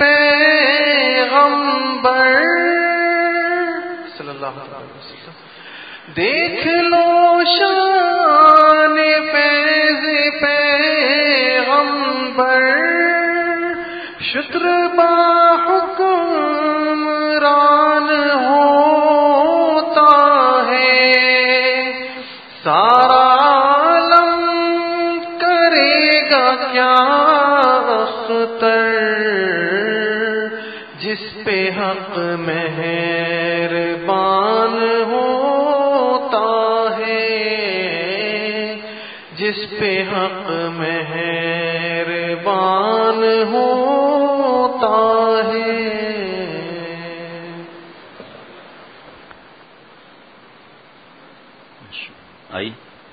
پیغمبر صلی اللہ علیہ وسلم، دیکھ لو شان فیض پیغمبر، شکر با حکمران ہوتا ہے. سارا عالم کرے گا کیا اختر، جس پہ حق مہربان ہوتا ہے، جس پہ حق مہربان ہوتا ہے. آئی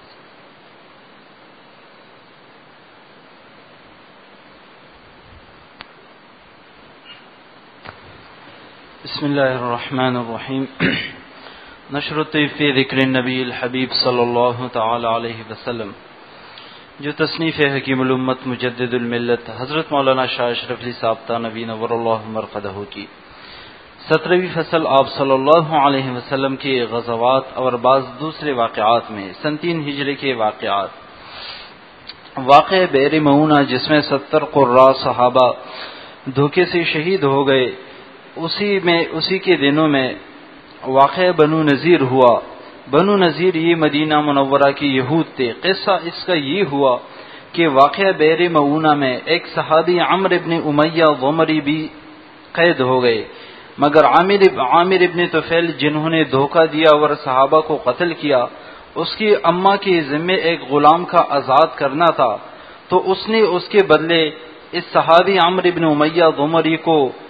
بسم اللہ الرحمن الرحیم. نشرت فی ذکر النبی الحبیب صلی اللہ تعالی علیہ وسلم، جو تصنیف حکیم الامت مجدد الملت حضرت مولانا شاہ اشرف علی صاحب نبی نور اللہ مرقدہ کی سترہویں فصل آپ صلی اللہ علیہ وسلم کے غزوات اور بعض دوسرے واقعات میں سن تین ہجری کے واقعات. واقع بئر معونہ جس میں ستر قراء صحابہ دھوکے سے شہید ہو گئے، اسی میں اسی کے دنوں میں واقع بنو نذیر ہوا. بنو نذیر یہ مدینہ منورہ کی یہود تھے. قصہ اس کا یہ ہوا کہ واقع بئر معونہ میں ایک صحابی عمرو ابن امیہ ضمری بھی قید ہو گئے، مگر عامر عامر ابن طفیل جنہوں نے دھوکہ دیا اور صحابہ کو قتل کیا، اس کی اماں کے ذمے ایک غلام کا آزاد کرنا تھا، تو اس نے اس کے بدلے اس صحابی عمرو ابن امیہ ضمری کو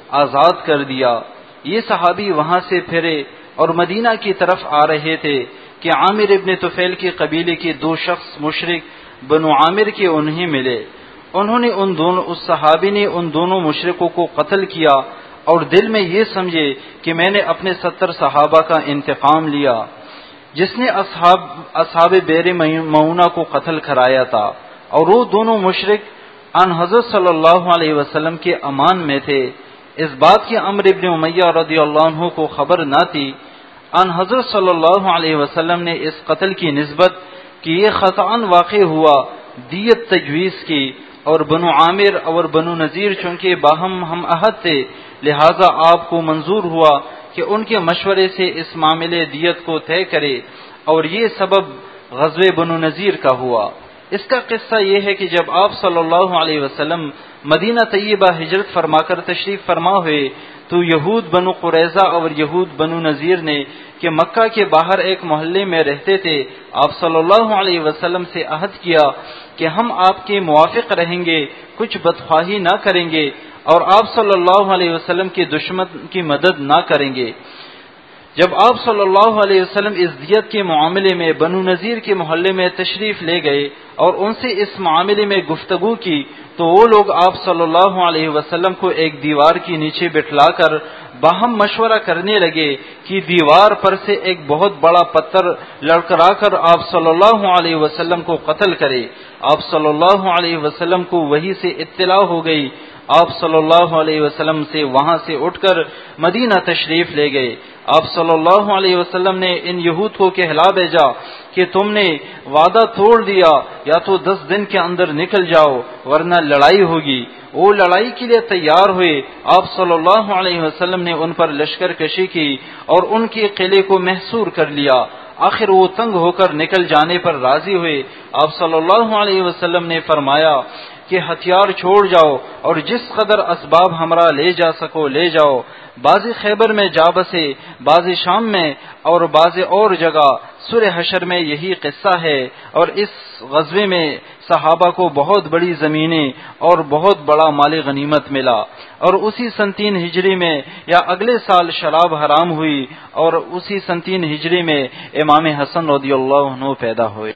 آزاد کر دیا۔ یہ صحابی وہاں سے پھرے اور مدینہ کی طرف آ رہے تھے کہ عامر ابن طفیل کے قبیلے کے دو شخص مشرک بنو عامر کے انہیں ملے۔ انہوں نے ان دونوں اس صحابی نے ان دونوں مشرکوں کو قتل کیا اور دل میں یہ سمجھے کہ میں نے اپنے ستر صحابہ کا انتقام لیا، جس نے اصحاب اصحاب بیر معونہ کو قتل کرایا تھا، اور وہ دونوں مشرک ان حضرت صلی اللہ علیہ وسلم کے امان میں تھے۔ اس بات کی عمرو ابن امیہ رضی اللہ عنہ کو خبر نہ تھی۔ ان حضرت صلی اللہ علیہ وسلم نے اس قتل کی نسبت کہ یہ خطأً واقع ہوا دیت تجویز کی، اور بنو عامر اور بنو نذیر چونکہ باہم ہم عہد تھے، لہذا آپ کو منظور ہوا کہ ان کے مشورے سے اس معاملے دیت کو طے کرے، اور یہ سبب غزوہ بنو نذیر کا ہوا۔ اس کا قصہ یہ ہے کہ جب آپ صلی اللہ علیہ وسلم مدینہ طیبہ ہجرت فرما کر تشریف فرما ہوئے تو یہود بنو قریظہ اور یہود بنو نذیر نے کہ مکہ کے باہر ایک محلے میں رہتے تھے، آپ صلی اللہ علیہ وسلم سے عہد کیا کہ ہم آپ کے موافق رہیں گے، کچھ بدخواہی نہ کریں گے، اور آپ صلی اللہ علیہ وسلم کے دشمن کی مدد نہ کریں گے۔ جب آپ صلی اللہ علیہ وسلم اس دیت کے معاملے میں بنو نذیر کے محلے میں تشریف لے گئے اور ان سے اس معاملے میں گفتگو کی تو وہ لوگ آپ صلی اللہ علیہ وسلم کو ایک دیوار کے نیچے بٹھلا کر باہم مشورہ کرنے لگے کہ دیوار پر سے ایک بہت بڑا پتھر لڑکرا کر آپ صلی اللہ علیہ وسلم کو قتل کرے۔ آپ صلی اللہ علیہ وسلم کو وحی سے اطلاع ہو گئی۔ آپ صلی اللہ علیہ وسلم سے وہاں سے اٹھ کر مدینہ تشریف لے گئے۔ آپ صلی اللہ علیہ وسلم نے ان یہود کو کہلا بھیجا کہ تم نے وعدہ توڑ دیا، یا تو دس دن کے اندر نکل جاؤ ورنہ لڑائی ہوگی۔ وہ لڑائی کے لیے تیار ہوئے۔ آپ صلی اللہ علیہ وسلم نے ان پر لشکر کشی کی اور ان کے قلعے کو محصور کر لیا۔ آخر وہ تنگ ہو کر نکل جانے پر راضی ہوئے۔ آپ صلی اللہ علیہ وسلم نے فرمایا کہ ہتھیار چھوڑ جاؤ اور جس قدر اسباب ہمراہ لے جا سکو لے جاؤ۔ بعضی خیبر میں جا بسے، بعضی شام میں، اور بعضی اور جگہ۔ سورہ حشر میں یہی قصہ ہے، اور اس غزوے میں صحابہ کو بہت بڑی زمینیں اور بہت بڑا مال غنیمت ملا، اور اسی سن تین ہجری میں یا اگلے سال شراب حرام ہوئی، اور اسی سن تین ہجری میں امام حسن رضی اللہ عنہ پیدا ہوئے۔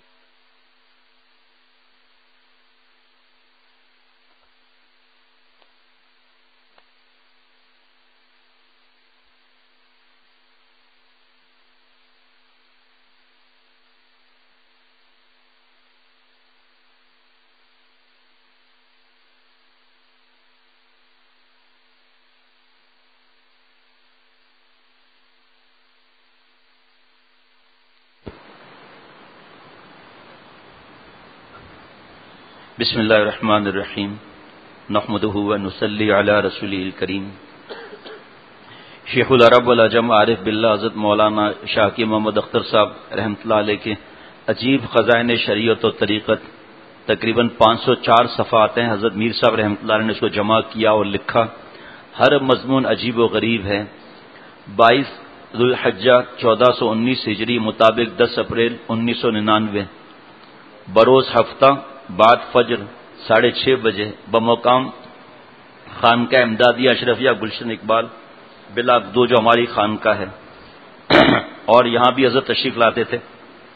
بسم اللہ الرحمن الرحیم، نحمدہ ونصلی علی رسولہ الکریم۔ شیخ العرب والعجم عارف باللہ حضرت مولانا شاکی محمد اختر صاحب رحمۃ اللہ علیہ کے عجیب خزائن شریعت و طریقت تقریباً پانچ سو چار صفحات ہیں۔ حضرت میر صاحب رحمۃ اللہ علیہ نے اس کو جمع کیا اور لکھا۔ ہر مضمون عجیب و غریب ہے۔ بائیس ذوالحجہ چودہ سو انیس ہجری مطابق دس اپریل انیس سو ننانوے، بروز ہفتہ بعد فجر ساڑھے چھ بجے بمقام خانقاہ امدادیہ اشرفیہ گلشن اقبال بلا دو جو ہماری خانقاہ ہے، اور یہاں بھی حضرت تشریف لاتے تھے۔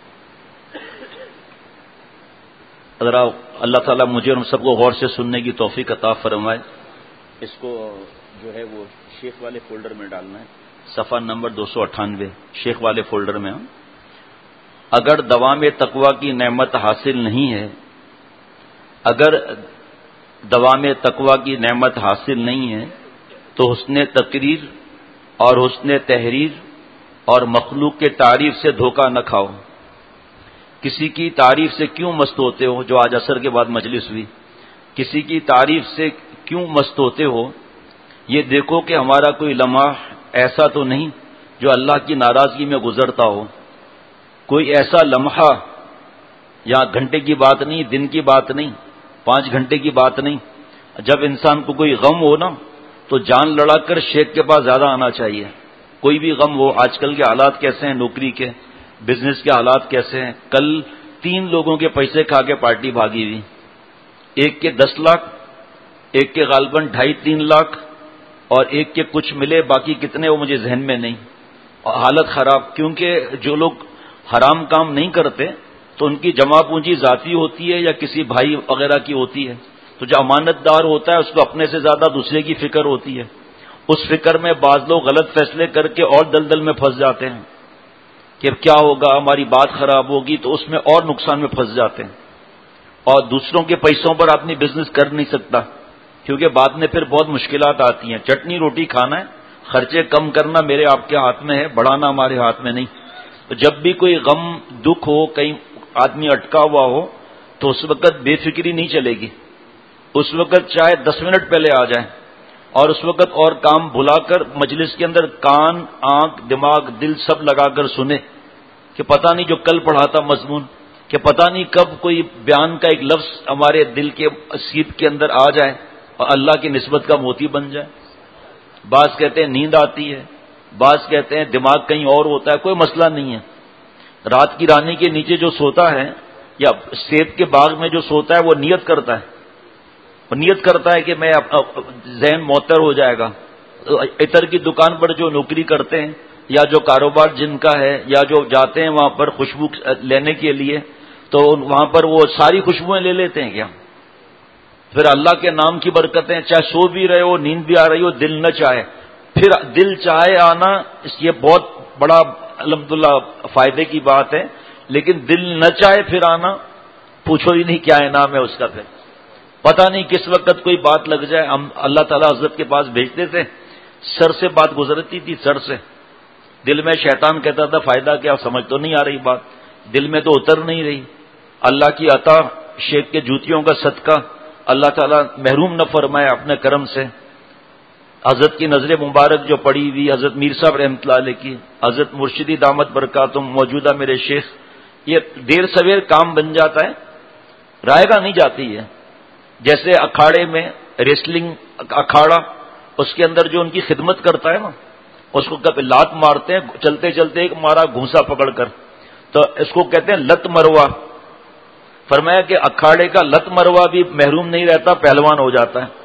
ذرا اللہ تعالیٰ مجھے اور ہم سب کو غور سے سننے کی توفیق عطا فرمائے۔ اس کو جو ہے وہ شیخ والے فولڈر میں ڈالنا ہے، صفحہ نمبر دو سو اٹھانوے شیخ والے فولڈر میں۔ اگر دوام تقوی کی نعمت حاصل نہیں ہے اگر دوام تقوی کی نعمت حاصل نہیں ہے تو حسن تقریر اور حسن تحریر اور مخلوق کے تعریف سے دھوکہ نہ کھاؤ۔ کسی کی تعریف سے کیوں مست ہوتے ہو، جو آج عصر کے بعد مجلس ہوئی، کسی کی تعریف سے کیوں مست ہوتے ہو؟ یہ دیکھو کہ ہمارا کوئی لمحہ ایسا تو نہیں جو اللہ کی ناراضگی میں گزرتا ہو، کوئی ایسا لمحہ، یا گھنٹے کی بات نہیں، دن کی بات نہیں، پانچ گھنٹے کی بات نہیں، جب انسان کو کوئی غم ہو نا تو جان لڑا کر شیخ کے پاس زیادہ آنا چاہیے۔ کوئی بھی غم ہو، آج کل کے حالات کیسے ہیں، نوکری کے، بزنس کے حالات کیسے ہیں۔ کل تین لوگوں کے پیسے کھا کے پارٹی بھاگی ہوئی، ایک کے دس لاکھ، ایک کے غالباً ڈھائی تین لاکھ، اور ایک کے کچھ ملے باقی کتنے وہ مجھے ذہن میں نہیں، اور حالت خراب، کیونکہ جو لوگ حرام کام نہیں کرتے تو ان کی جمع پونجی ذاتی ہوتی ہے یا کسی بھائی وغیرہ کی ہوتی ہے، تو جو امانت دار ہوتا ہے اس کو اپنے سے زیادہ دوسرے کی فکر ہوتی ہے، اس فکر میں بعض لوگ غلط فیصلے کر کے اور دلدل میں پھنس جاتے ہیں کہ کیا ہوگا، ہماری بات خراب ہوگی، تو اس میں اور نقصان میں پھنس جاتے ہیں، اور دوسروں کے پیسوں پر آدمی بزنس کر نہیں سکتا کیونکہ بعد میں پھر بہت مشکلات آتی ہیں۔ چٹنی روٹی کھانا ہے، خرچے کم کرنا میرے آپ کے ہاتھ میں ہے، بڑھانا ہمارے ہاتھ میں نہیں۔ تو جب بھی کوئی غم دکھ ہو، کہیں آدمی اٹکا ہوا ہو، تو اس وقت بے فکری نہیں چلے گی، اس وقت چاہے دس منٹ پہلے آ جائیں اور اس وقت اور کام بھلا کر مجلس کے اندر کان، آنکھ، دماغ، دل سب لگا کر سنے کہ پتہ نہیں جو کل پڑھا تھا مضمون، کہ پتہ نہیں کب کوئی بیان کا ایک لفظ ہمارے دل کے سیپ کے اندر آ جائے اور اللہ کی نسبت کا موتی بن جائے۔ بعض کہتے ہیں نیند آتی ہے، بعض کہتے ہیں دماغ کہیں اور ہوتا ہے، کوئی مسئلہ نہیں ہے۔ رات کی رانی کے نیچے جو سوتا ہے یا سیب کے باغ میں جو سوتا ہے وہ نیت کرتا ہے، وہ نیت کرتا ہے کہ میں ذہن معطر ہو جائے گا۔ عطر کی دکان پر جو نوکری کرتے ہیں یا جو کاروبار جن کا ہے یا جو جاتے ہیں وہاں پر خوشبو لینے کے لیے، تو وہاں پر وہ ساری خوشبوئیں لے لیتے ہیں کیا؟ پھر اللہ کے نام کی برکتیں، چاہے سو بھی رہے ہو، نیند بھی آ رہی ہو، دل نہ چاہے، پھر دل چاہے آنا، یہ بہت بڑا الحمدللہ فائدے کی بات ہے، لیکن دل نہ چاہے پھر آنا، پوچھو ہی نہیں کیا انعام ہے اس کا۔ پھر پتہ نہیں کس وقت کوئی بات لگ جائے، ہم اللہ تعالیٰ حضرت کے پاس بھیجتے تھے، سر سے بات گزرتی تھی، سر سے، دل میں شیطان کہتا تھا فائدہ کیا، سمجھ تو نہیں آ رہی بات، دل میں تو اتر نہیں رہی۔ اللہ کی عطا، شیخ کے جوتیوں کا صدقہ، اللہ تعالیٰ محروم نہ فرمائے اپنے کرم سے۔ حضرت کی نظر مبارک جو پڑی ہوئی، حضرت میر صاحب رحمۃ اللہ علیہ کی، حضرت مرشدی دامت برکاتہم موجودہ میرے شیخ، یہ دیر سویر کام بن جاتا ہے، رائے گاہ نہیں جاتی ہے۔ جیسے اکھاڑے میں ریسلنگ اکھاڑا، اس کے اندر جو ان کی خدمت کرتا ہے نا، اس کو کبھی لات مارتے ہیں، چلتے چلتے ایک مارا گھونسا پکڑ کر، تو اس کو کہتے ہیں لت مروا۔ فرمایا کہ اکھاڑے کا لت مروا بھی محروم نہیں رہتا، پہلوان ہو جاتا ہے۔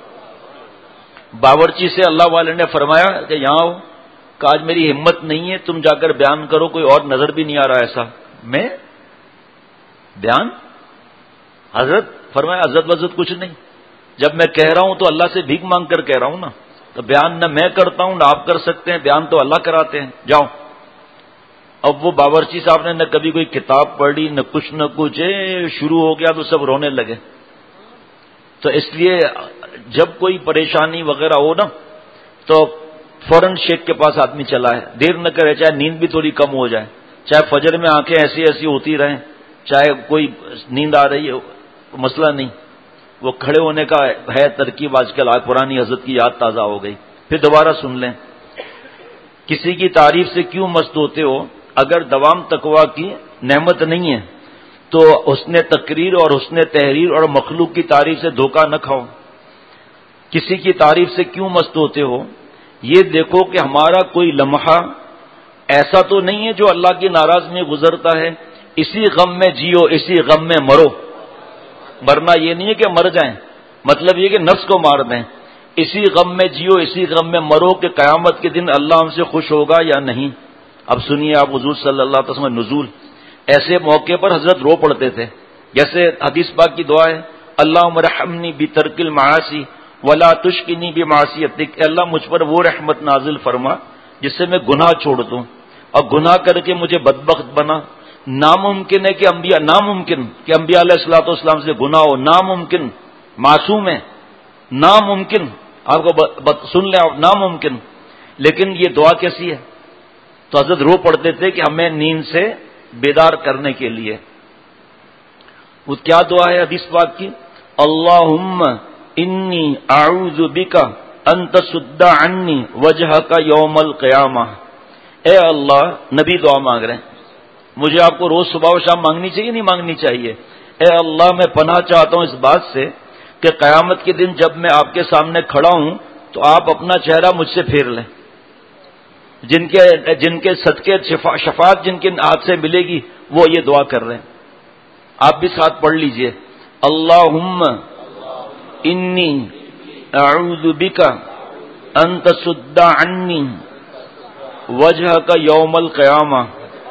باورچی سے اللہ والے نے فرمایا کہ یہاں ہو، کہ آج میری ہمت نہیں ہے، تم جا کر بیان کرو، کوئی اور نظر بھی نہیں آ رہا ایسا۔ میں بیان؟ حضرت فرمایا حضرت وزرت کچھ نہیں، جب میں کہہ رہا ہوں تو اللہ سے بھیک مانگ کر کہہ رہا ہوں نا، تو بیان نہ میں کرتا ہوں نہ آپ کر سکتے ہیں، بیان تو اللہ کراتے ہیں، جاؤ۔ اب وہ باورچی صاحب نے نہ کبھی کوئی کتاب پڑھی نہ کچھ نہ کچھ، شروع ہو گیا تو سب رونے لگے۔ تو اس لیے جب کوئی پریشانی وغیرہ ہو نا تو فوراً شیخ کے پاس آدمی چلا ہے، دیر نہ کرے، چاہے نیند بھی تھوڑی کم ہو جائے، چاہے فجر میں آنکھیں ایسی ایسی ہوتی رہیں، چاہے کوئی نیند آ رہی ہے، مسئلہ نہیں، وہ کھڑے ہونے کا ہے ترکیب آج کل، پرانی حضرت کی یاد تازہ ہو گئی، پھر دوبارہ سن لیں۔ کسی کی تعریف سے کیوں مست ہوتے ہو؟ اگر دوام تقویٰ کی نعمت نہیں ہے تو حسن تقریر اور حسن تحریر اور مخلوق کی تعریف سے دھوکہ نہ کھاؤ۔ کسی کی تعریف سے کیوں مست ہوتے ہو؟ یہ دیکھو کہ ہمارا کوئی لمحہ ایسا تو نہیں ہے جو اللہ کی ناراض میں گزرتا ہے، اسی غم میں جیو اسی غم میں مرو۔ مرنا یہ نہیں ہے کہ مر جائیں، مطلب یہ کہ نفس کو مار دیں، اسی غم میں جیو اسی غم میں مرو کہ قیامت کے دن اللہ ہم سے خوش ہوگا یا نہیں۔ اب سنیے آپ حضور صلی اللہ علیہ وسلم نزول، ایسے موقع پر حضرت رو پڑتے تھے، جیسے حدیث پاک کی دعا ہے اللہم ارحمنی بترک المعاصی ولا تشقنی بمعصیتک، اے اللہ مجھ پر وہ رحمت نازل فرما جس سے میں گناہ چھوڑ دوں، اور گناہ کر کے مجھے بدبخت بنا۔ ناممکن ہے کہ انبیاء ناممکن کہ انبیاء علیہ الصلوۃ والسلام سے گناہ ہو، ناممکن، معصوم ہے، ناممکن، آپ کو سن لیں آپ، ناممکن، لیکن یہ دعا کیسی ہے؟ تو حضرت رو پڑتے تھے کہ ہمیں نیند سے بیدار کرنے کے لیے۔ وہ کیا دعا ہے حدیث پاک کی؟ اللہم انی اعوذ بک ان تصد عنی وجہک یوم القیامہ۔ اے اللہ، نبی دعا مانگ رہے ہیں، مجھے آپ کو روز صبح و شام مانگنی چاہیے نہیں مانگنی چاہیے؟ اے اللہ، میں پناہ چاہتا ہوں اس بات سے کہ قیامت کے دن جب میں آپ کے سامنے کھڑا ہوں تو آپ اپنا چہرہ مجھ سے پھیر لیں۔ جن کے جن کے صدقے شفاعت جن کے ہاتھ سے ملے گی وہ یہ دعا کر رہے ہیں، آپ بھی ساتھ پڑھ لیجئے۔ اللہم انی اعوذ بک ان تصد عنی وجهك یوم القیامہ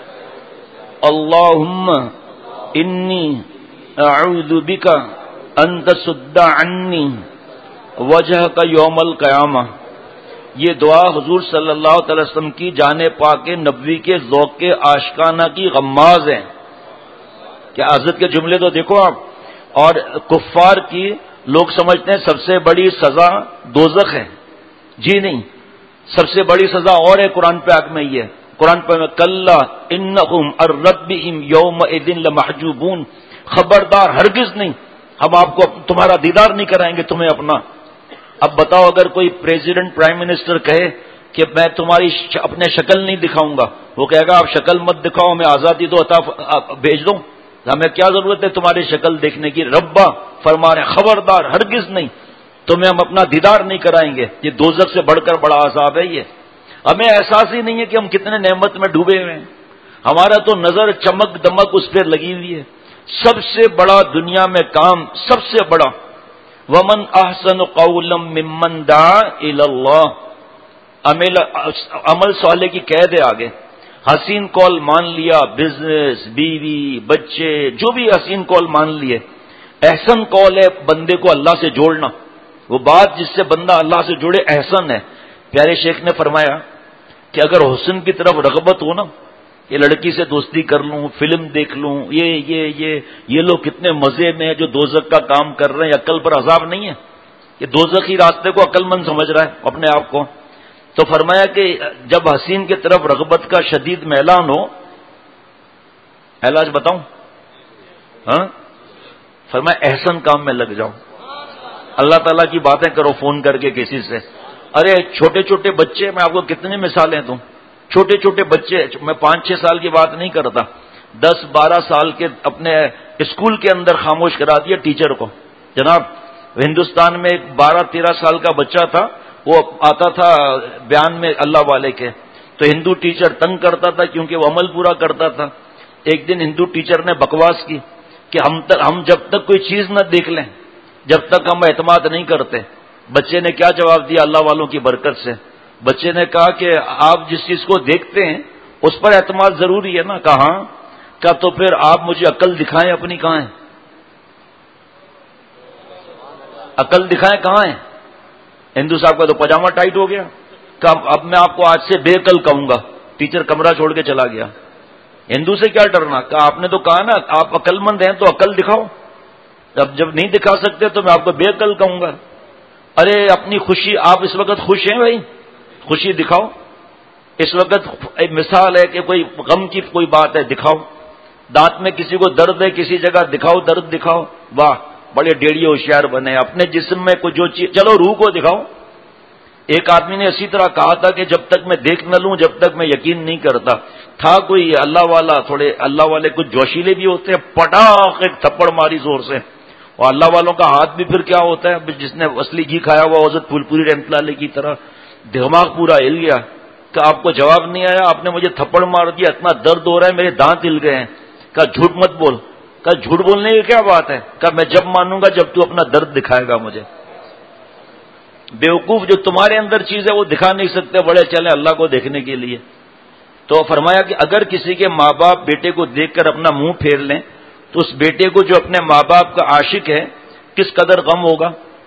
اللہم انی اعوذ بک ان تصد عنی وجهك یوم القیامہ. یہ دعا حضور صلی اللہ علیہ وسلم کی جان پاک نبوی کے ذوق کے عاشقانہ کی غماز ہیں. کیا حضرت کے جملے تو دیکھو آپ. اور کفار کی لوگ سمجھتے ہیں سب سے بڑی سزا دوزخ ہے. جی نہیں، سب سے بڑی سزا اور ہے قرآن پاک میں. یہ قرآن پاک میں کلا انہم عن ربہم یومئذ لمحجوبون، خبردار ہرگز نہیں، ہم آپ کو تمہارا دیدار نہیں کرائیں گے تمہیں اپنا. اب بتاؤ اگر کوئی پریزیڈنٹ پرائم منسٹر کہے کہ میں تمہاری اپنے شکل نہیں دکھاؤں گا، وہ کہے گا آپ شکل مت دکھاؤ، ہمیں آزادی دو، عطا بھیج دو، ہمیں کیا ضرورت ہے تمہاری شکل دیکھنے کی. ربا فرما رہے خبردار ہرگز نہیں، تمہیں ہم اپنا دیدار نہیں کرائیں گے. یہ دوزخ سے بڑھ کر بڑا عذاب ہے. یہ ہمیں احساس ہی نہیں ہے کہ ہم کتنے نعمت میں ڈوبے ہوئے ہیں. ہمارا تو نظر چمک دمک اس پہ لگی ہوئی ہے. سب سے بڑا دنیا میں کام، سب سے بڑا ومن احسن قولا ممن دعا الی اللہ، عمل صالح کی قید ہے آگے. حسین قول مان لیا، بزنس، بیوی، بچے، جو بھی حسین قول مان لیے. احسن قول ہے بندے کو اللہ سے جوڑنا، وہ بات جس سے بندہ اللہ سے جوڑے احسن ہے. پیارے شیخ نے فرمایا کہ اگر حسن کی طرف رغبت ہو نا، یہ لڑکی سے دوستی کر لوں، فلم دیکھ لوں، یہ یہ یہ یہ لوگ کتنے مزے میں جو دوزخ کا کام کر رہے ہیں، عقل پر عذاب نہیں ہے. یہ دوزخی راستے کو عقل مند سمجھ رہا ہے اپنے آپ کو. تو فرمایا کہ جب حسین کی طرف رغبت کا شدید میلان ہو، علاج بتاؤں؟ ہاں، فرمایا احسن کام میں لگ جاؤ. اللہ تعالیٰ کی باتیں کرو فون کر کے کسی سے. ارے چھوٹے چھوٹے بچے، میں آپ کو کتنی مثالیں دوں. چھوٹے چھوٹے بچے، میں پانچ چھ سال کی بات نہیں کرتا، دس بارہ سال کے اپنے اسکول کے اندر خاموش کرا دیا ٹیچر کو. جناب ہندوستان میں ایک بارہ تیرہ سال کا بچہ تھا، وہ آتا تھا بیان میں اللہ والے کے، تو ہندو ٹیچر تنگ کرتا تھا کیونکہ وہ عمل پورا کرتا تھا. ایک دن ہندو ٹیچر نے بکواس کی کہ ہم تک ہم جب تک کوئی چیز نہ دیکھ لیں، جب تک ہم اعتماد نہیں کرتے. بچے نے کیا جواب دیا اللہ والوں کی برکت سے؟ بچے نے کہا کہ آپ جس چیز کو دیکھتے ہیں اس پر اعتماد ضروری ہے نا. کہاں کہا تو پھر آپ مجھے عقل دکھائیں اپنی. کہاں ہے عقل دکھائیں؟ کہاں ہے؟ ہندو صاحب کا تو پاجامہ ٹائٹ ہو گیا. کہ اب میں آپ کو آج سے بے عقل کہوں گا. ٹیچر کمرہ چھوڑ کے چلا گیا. ہندو سے کیا ڈرنا؟ کہا آپ نے تو کہا نا آپ عقل مند ہیں تو عقل دکھاؤ. جب جب نہیں دکھا سکتے تو میں آپ کو بے عقل کہوں گا. ارے اپنی خوشی، آپ اس وقت خوش ہیں بھائی، خوشی دکھاؤ. اس وقت ایک مثال ہے کہ کوئی غم کی کوئی بات ہے، دکھاؤ. دانت میں کسی کو درد ہے کسی جگہ، دکھاؤ درد دکھاؤ. واہ بڑے ڈیڑھے ہوشیار بنے. اپنے جسم میں کوئی جو چیز، چلو روح کو دکھاؤ. ایک آدمی نے اسی طرح کہا تھا کہ جب تک میں دیکھ نہ لوں جب تک میں یقین نہیں کرتا. تھا کوئی اللہ والا، تھوڑے اللہ والے کچھ جوشیلے بھی ہوتے ہیں، پٹاخ ایک تھپڑ ماری زور سے. اور اللہ والوں کا ہاتھ بھی پھر کیا ہوتا ہے، جس نے اصلی گھی کھایا ہوا حضرت پھول پوری رحمۃ اللہ علیہ کی طرح دماغ پورا ہل گیا. کہ آپ کو جواب نہیں آیا، آپ نے مجھے تھپڑ مار دیا، اتنا درد ہو رہا ہے میرے دانت ہل گئے ہیں. کہا جھوٹ مت بول. کہا جھوٹ بولنے کی کیا بات ہے؟ کہا میں جب مانوں گا جب تو اپنا درد دکھائے گا مجھے. بیوقوف، جو تمہارے اندر چیز ہے وہ دکھا نہیں سکتے، بڑے چلے اللہ کو دیکھنے کے لیے. تو فرمایا کہ اگر کسی کے ماں باپ بیٹے کو دیکھ کر اپنا منہ پھیر لیں تو اس بیٹے کو جو اپنے ماں باپ کا عاشق ہے کس قدر غم ہوگا.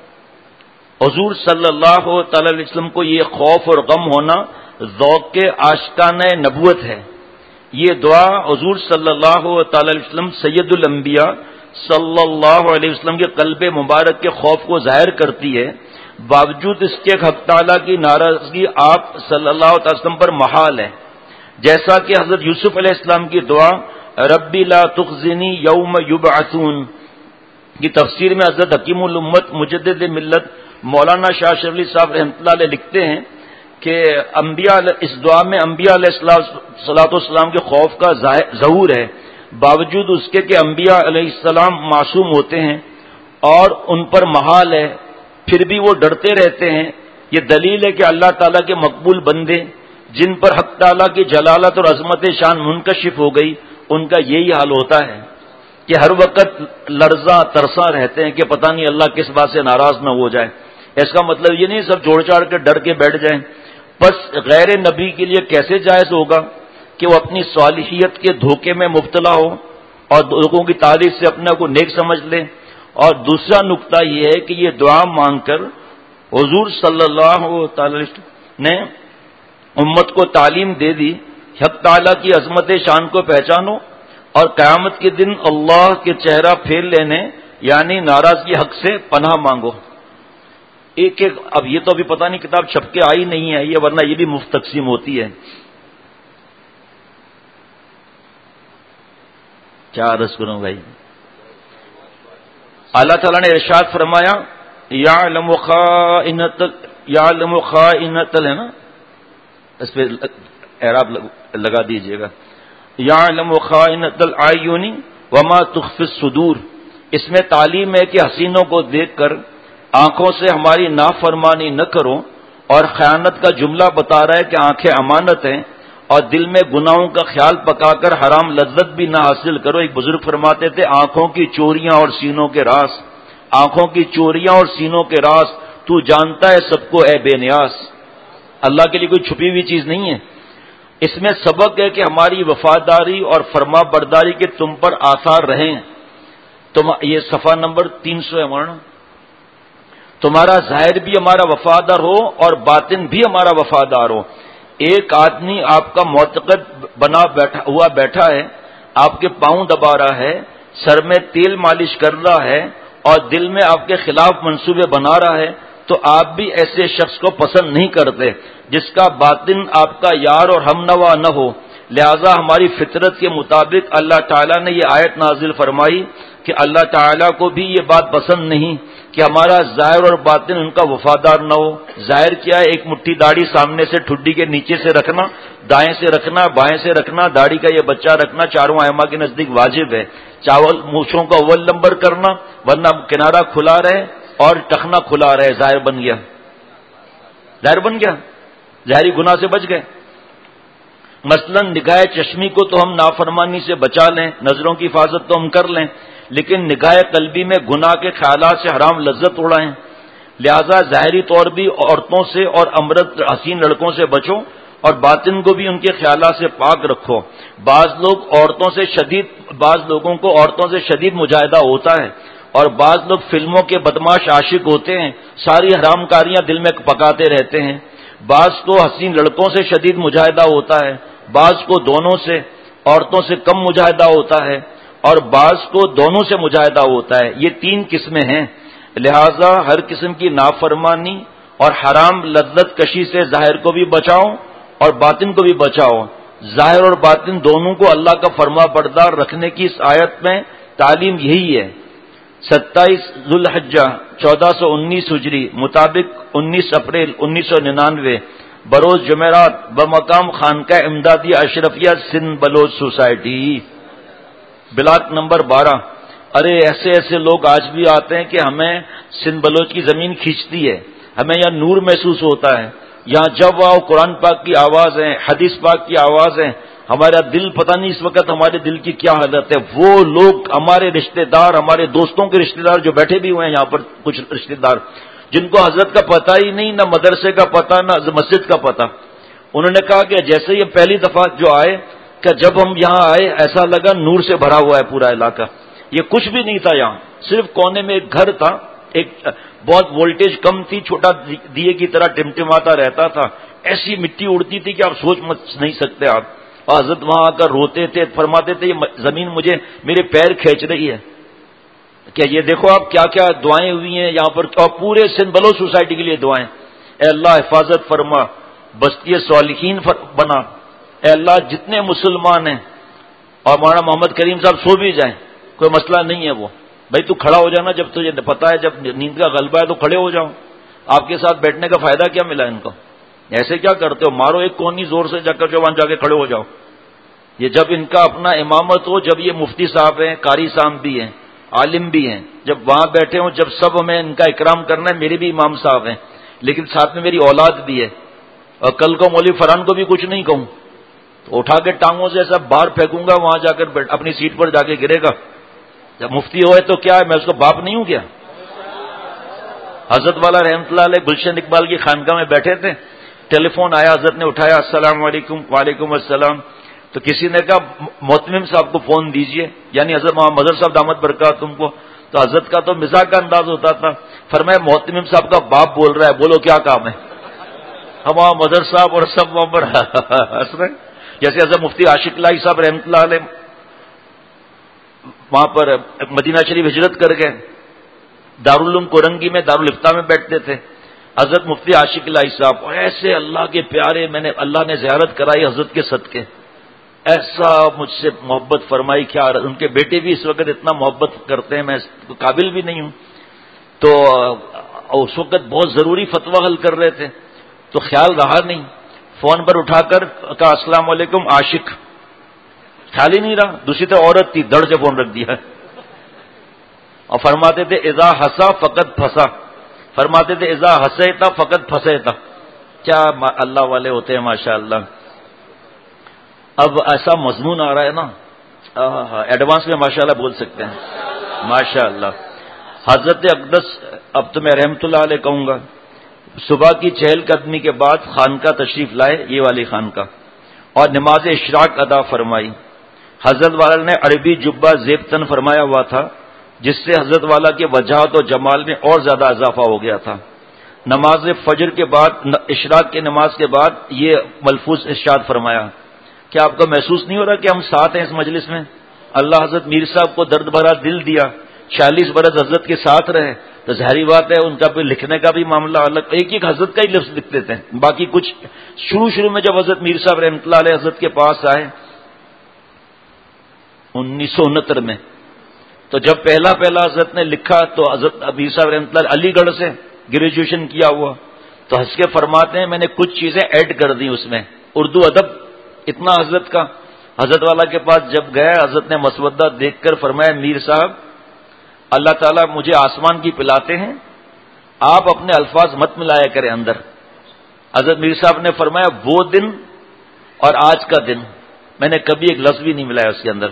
حضور صلی اللہ تعالی علیہ وسلم کو یہ خوف اور غم ہونا ذوق کے عاشقانہ نبوت ہے. یہ دعا حضور صلی اللہ تعالی علیہ وسلم سید الانبیاء صلی اللہ علیہ وسلم کے قلب مبارک کے خوف کو ظاہر کرتی ہے. باوجود اس کے حق تعالیٰ کی ناراضگی آپ صلی اللہ علیہ وسلم پر محال ہے. جیسا کہ حضرت یوسف علیہ السلام کی دعا ربی لا تخزنی یوم یبعثون کی تفسیر میں حضرت حکیم الامت مجدد ملت مولانا شاہ شریف علی صاحب رحمۃ اللہ علیہ لکھتے ہیں کہ انبیاء اس دعا میں انبیاء علیہ الصلوۃ والسلام کے خوف کا ظہور ہے، باوجود اس کے کہ انبیاء علیہ السلام معصوم ہوتے ہیں اور ان پر محال ہے پھر بھی وہ ڈرتے رہتے ہیں. یہ دلیل ہے کہ اللہ تعالیٰ کے مقبول بندے جن پر حق تعالیٰ کی جلالت اور عظمت شان منکشف ہو گئی ان کا یہی حال ہوتا ہے کہ ہر وقت لرزاں ترساں رہتے ہیں کہ پتہ نہیں اللہ کس بات سے ناراض نہ ہو جائے. اس کا مطلب یہ نہیں سب جوڑ چاڑ کے ڈر کے بیٹھ جائیں. بس غیر نبی کے لیے کیسے جائز ہوگا کہ وہ اپنی صالحیت کے دھوکے میں مبتلا ہو اور لوگوں کی تعریف سے اپنے کو نیک سمجھ لے. اور دوسرا نقطہ یہ ہے کہ یہ دعا مانگ کر حضور صلی اللہ تعالی علیہ وسلم نے امت کو تعلیم دے دی حق تعالیٰ کی عظمت شان کو پہچانو اور قیامت کے دن اللہ کے چہرہ پھیر لینے یعنی ناراضگی حق سے پناہ مانگو. ایک ایک اب یہ تو ابھی پتہ نہیں کتاب چھپ کے آئی نہیں ہے یہ, ورنہ یہ بھی مفت تقسیم ہوتی ہے. کیا عرض کروں بھائی. اللہ تعالیٰ نے ارشاد فرمایا یعلم خائنۃ یعلم خائنۃ ہے نا, اس پہ اعراب لگا دیجئے گا. یعلم خائنۃ الاعین وما تخفی الصدور. اس میں تعلیم ہے کہ حسینوں کو دیکھ کر آنکھوں سے ہماری نافرمانی نہ کرو, اور خیانت کا جملہ بتا رہا ہے کہ آنکھیں امانت ہیں اور دل میں گناہوں کا خیال پکا کر حرام لذت بھی نہ حاصل کرو. ایک بزرگ فرماتے تھے آنکھوں کی چوریاں اور سینوں کے راز, آنکھوں کی چوریاں اور سینوں کے راز تو جانتا ہے سب کو اے بے نیاز. اللہ کے لیے کوئی چھپی ہوئی چیز نہیں ہے. اس میں سبق ہے کہ ہماری وفاداری اور فرما برداری کے تم پر آثار رہیں. تم یہ صفحہ نمبر تین سو ہے مولانا. تمہارا ظاہر بھی ہمارا وفادار ہو اور باطن بھی ہمارا وفادار ہو. ایک آدمی آپ کا معتقد بنا بیٹھا ہوا بیٹھا ہے, آپ کے پاؤں دبا رہا ہے, سر میں تیل مالش کر رہا ہے اور دل میں آپ کے خلاف منصوبے بنا رہا ہے, تو آپ بھی ایسے شخص کو پسند نہیں کرتے جس کا باطن آپ کا یار اور ہمنوا نہ ہو. لہذا ہماری فطرت کے مطابق اللہ تعالیٰ نے یہ آیت نازل فرمائی کہ اللہ تعالیٰ کو بھی یہ بات پسند نہیں کہ ہمارا ظاہر اور باطن ان کا وفادار نہ ہو. ظاہر کیا ہے, ایک مٹھی داڑھی سامنے سے ٹھڈی کے نیچے سے رکھنا, دائیں سے رکھنا, بائیں سے رکھنا, داڑھی کا یہ بچہ رکھنا چاروں ائمہ کے نزدیک واجب ہے. چاول مونچھوں کا اول نمبر کرنا ورنہ کنارہ کھلا رہے اور ٹخنا کھلا رہے, ظاہر بن گیا, ظاہر بن گیا, ظاہری گناہ سے بچ گئے. مثلا نگاہ چشمی کو تو ہم نافرمانی سے بچا لیں, نظروں کی حفاظت تو ہم کر لیں, لیکن نگاہ قلبی میں گناہ کے خیالات سے حرام لذت اڑائیں. لہذا ظاہری طور بھی عورتوں سے اور امرد حسین لڑکوں سے بچو اور باطن کو بھی ان کے خیالات سے پاک رکھو. بعض لوگ عورتوں سے شدید بعض لوگوں کو عورتوں سے شدید مجاہدہ ہوتا ہے اور بعض لوگ فلموں کے بدماش عاشق ہوتے ہیں, ساری حرام کاریاں دل میں پکاتے رہتے ہیں. بعض کو حسین لڑکوں سے شدید مجاہدہ ہوتا ہے, بعض کو دونوں سے عورتوں سے کم مجاہدہ ہوتا ہے اور بعض کو دونوں سے مجاہدہ ہوتا ہے. یہ تین قسمیں ہیں. لہذا ہر قسم کی نافرمانی اور حرام لذت کشی سے ظاہر کو بھی بچاؤ اور باطن کو بھی بچاؤ. ظاہر اور باطن دونوں کو اللہ کا فرما بردار رکھنے کی اس آیت میں تعلیم یہی ہے. ستائیس ذوالحجہ چودہ سو انیس ہجری مطابق انیس اپریل انیس سو ننانوے بروز جمعرات بمقام خانقاہ Imdadiya Ashrafiya Sindh Baloch society block number بارہ. ارے ایسے ایسے لوگ آج بھی آتے ہیں کہ ہمیں سندھ بلوچ کی زمین کھینچتی ہے, ہمیں یہاں نور محسوس ہوتا ہے, یہاں جب آؤ قرآن پاک کی آواز ہے, حدیث پاک کی آواز ہے, ہمارا دل پتہ نہیں اس وقت ہمارے دل کی کیا حالت ہے. وہ لوگ ہمارے رشتہ دار, ہمارے دوستوں کے رشتہ دار جو بیٹھے بھی ہوئے ہیں یہاں پر, کچھ رشتہ دار جن کو حضرت کا پتہ ہی نہیں, نہ مدرسے کا پتہ نہ مسجد کا پتہ. انہوں نے کہا کہ جیسے یہ پہلی دفعہ جو آئے کہ جب ہم یہاں آئے ایسا لگا نور سے بھرا ہوا ہے پورا علاقہ. یہ کچھ بھی نہیں تھا, یہاں صرف کونے میں ایک گھر تھا, ایک بہت وولٹیج کم تھی, چھوٹا دیے کی طرح ٹمٹماتا رہتا تھا, ایسی مٹی اڑتی تھی کہ آپ سوچ مت نہیں سکتے آپ. اور حضرت وہاں آ کر روتے تھے, فرماتے تھے یہ زمین مجھے میرے پیر کھینچ رہی ہے. کہ یہ دیکھو آپ کیا کیا دعائیں ہوئی ہیں یہاں پر, اور پورے سندھ بلوچ سوسائٹی کے لیے دعائیں. اے اللہ حفاظت فرما, بستی صالحین بنا, اے اللہ جتنے مسلمان ہیں. اور مولانا محمد کریم صاحب سو بھی جائیں کوئی مسئلہ نہیں ہے. وہ بھائی تو کھڑا ہو جانا, جب تجھے پتا ہے جب نیند کا غلبہ ہے تو کھڑے ہو جاؤ. آپ کے ساتھ بیٹھنے کا فائدہ کیا ملا ان کو, ایسے کیا کرتے ہو, مارو ایک کونی زور سے جا کر جو وہاں جا کے کھڑے ہو جاؤ. یہ جب ان کا اپنا امامت ہو, جب یہ مفتی صاحب ہیں, قاری صاحب بھی ہیں, عالم بھی ہیں, جب وہاں بیٹھے ہوں, جب سب ہمیں ان کا اکرام کرنا ہے. میرے بھی امام صاحب ہیں لیکن ساتھ میں میری اولاد بھی ہے, اور کل کو مولوی فرحان کو بھی کچھ نہیں کہوں تو اٹھا کے ٹانگوں سے ایسا باہر پھینکوں گا, وہاں جا کر اپنی سیٹ پر جا کے گرے گا. جب مفتی ہوئے تو کیا ہے, میں اس کو باپ نہیں ہوں کیا, حضرت والا رحمۃ اللہ علیہ گلشن اقبال کی خانقاہ میں بیٹھے تھے، ٹیلی فون آیا، حضرت نے اٹھایا، السلام علیکم. وعلیکم السلام. تو کسی نے کہا محتمم صاحب کو فون دیجئے، یعنی حضرت محمد مظہر صاحب دامت برکاتہم کو. تو حضرت کا تو مزاح کا انداز ہوتا تھا، فرمایا محتمم صاحب کا باپ بول رہا ہے، بولو کیا کام ہے. ہمارا مظہر صاحب اور سب وہاں پر ہنس رہے. جیسے حضرت مفتی عاشق الہی صاحب رحمۃ اللہ علیہ وہاں پر مدینہ شریف ہجرت کر گئے، دارالعلوم کورنگی میں دارالفتہ میں بیٹھتے تھے. حضرت مفتی عاشق الہی صاحب ایسے اللہ کے پیارے، میں نے اللہ نے زیارت کرائی حضرت کے صدقے، ایسا مجھ سے محبت فرمائی. کیا ان کے بیٹے بھی اس وقت اتنا محبت کرتے ہیں، میں قابل بھی نہیں ہوں. تو اس وقت بہت ضروری فتویٰ حل کر رہے تھے، تو خیال رہا نہیں، فون پر اٹھا کر کہا السلام علیکم عاشق. خیال ہی نہیں رہا، دوسری طرف عورت تھی، دڑ سے فون رکھ دیا. اور فرماتے تھے اذا ہنسا فقط پھنسا، فرماتے تھے اذا ہنسیتا فقط پھنسیتا. کیا اللہ والے ہوتے ہیں ماشاء اللہ. اب ایسا مضمون آ رہا ہے نا، ایڈوانس میں ماشاءاللہ بول سکتے ہیں ماشاءاللہ. حضرت اقدس، اب تو میں رحمت اللہ علیہ کہوں گا، صبح کی چہل قدمی کے بعد خانقاہ تشریف لائے، یہ والی خانقاہ، اور نماز اشراق ادا فرمائی. حضرت والا نے عربی جبہ زیب تن فرمایا ہوا تھا، جس سے حضرت والا کے وجاہت و جمال میں اور زیادہ اضافہ ہو گیا تھا. نماز فجر کے بعد، اشراق کی نماز کے بعد یہ ملفوظ ارشاد فرمایا. کیا آپ کو محسوس نہیں ہو رہا کہ ہم ساتھ ہیں اس مجلس میں؟ اللہ حضرت میر صاحب کو درد بھرا دل دیا، چالیس برس حضرت کے ساتھ رہے، تو ظاہری بات ہے ان کا بھی لکھنے کا بھی معاملہ الگ، ایک ایک حضرت کا ہی لفظ لکھ دیتے ہیں. باقی کچھ شروع شروع میں جب حضرت میر صاحب رحمۃ اللہ علیہ حضرت کے پاس آئے انیس سو انہتر میں، تو جب پہلا پہلا حضرت نے لکھا تو حضرت میر صاحب رحمۃ اللہ علی گڑھ سے گریجویشن کیا ہوا، تو ہنس کے فرماتے ہیں میں نے کچھ چیزیں ایڈ کر دی اس میں، اردو ادب اتنا حضرت کا. حضرت والا کے پاس جب گئے، حضرت نے مسودہ دیکھ کر فرمایا میر صاحب اللہ تعالیٰ مجھے آسمان کی پلاتے ہیں، آپ اپنے الفاظ مت ملایا کریں اندر. حضرت میر صاحب نے فرمایا وہ دن اور آج کا دن میں نے کبھی ایک لفظ بھی نہیں ملایا اس کے اندر.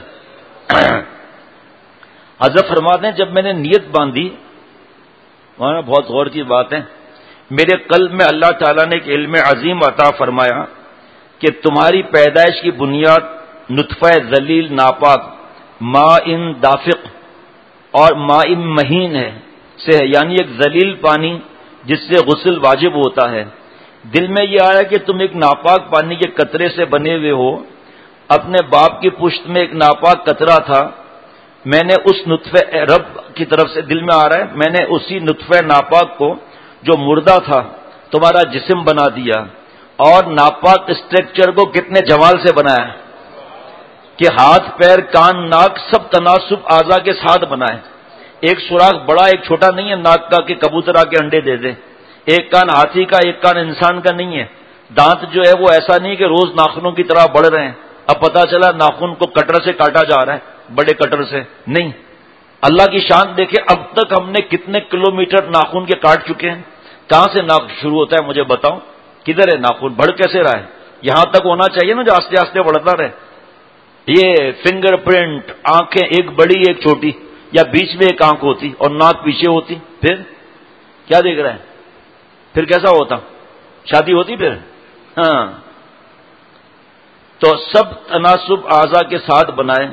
حضرت فرماتے ہیں جب میں نے نیت باندھی، وہاں بہت غور کی بات ہے، میرے قلب میں اللہ تعالیٰ نے ایک علم عظیم عطا فرمایا کہ تمہاری پیدائش کی بنیاد نطفہ ذلیل ناپاک ماء دافق اور ماء مہین ہے سے ہے، یعنی ایک ذلیل پانی جس سے غسل واجب ہوتا ہے. دل میں یہ آیا کہ تم ایک ناپاک پانی کے قطرے سے بنے ہوئے ہو. اپنے باپ کی پشت میں ایک ناپاک قطرہ تھا، میں نے اس نطفہ رب کی طرف سے دل میں آ رہا ہے، میں نے اسی نطفہ ناپاک کو جو مردہ تھا تمہارا جسم بنا دیا، اور ناپاک اسٹرکچر کو کتنے جمال سے بنایا کہ ہاتھ پیر کان ناک سب تناسب اعضاء کے ساتھ بنائے. ایک سوراخ بڑا ایک چھوٹا نہیں ہے ناک کا کہ کبوتر آ کے انڈے دے دے. ایک کان ہاتھی کا ایک کان انسان کا نہیں ہے. دانت جو ہے وہ ایسا نہیں کہ روز ناخنوں کی طرح بڑھ رہے ہیں، اب پتہ چلا ناخن کو کٹر سے کاٹا جا رہا ہے، بڑے کٹر سے نہیں. اللہ کی شان دیکھے اب تک ہم نے کتنے کلومیٹر ناخن کے کاٹ چکے ہیں. کہاں سے ناک شروع ہوتا ہے مجھے بتاؤ، کدھر ہے ناخن، بڑھ کیسے رہا ہے؟ یہاں تک ہونا چاہیے نا جو آستے آستے بڑھتا رہے. یہ فنگر پرنٹ، آنکھیں ایک بڑی ایک چھوٹی، یا بیچ میں ایک آنکھ ہوتی اور ناک پیچھے ہوتی، پھر کیا دیکھ رہے ہیں؟ پھر کیسا ہوتا؟ شادی ہوتی پھر؟ ہاں. تو سب تناسب اعضاء کے ساتھ بنائے.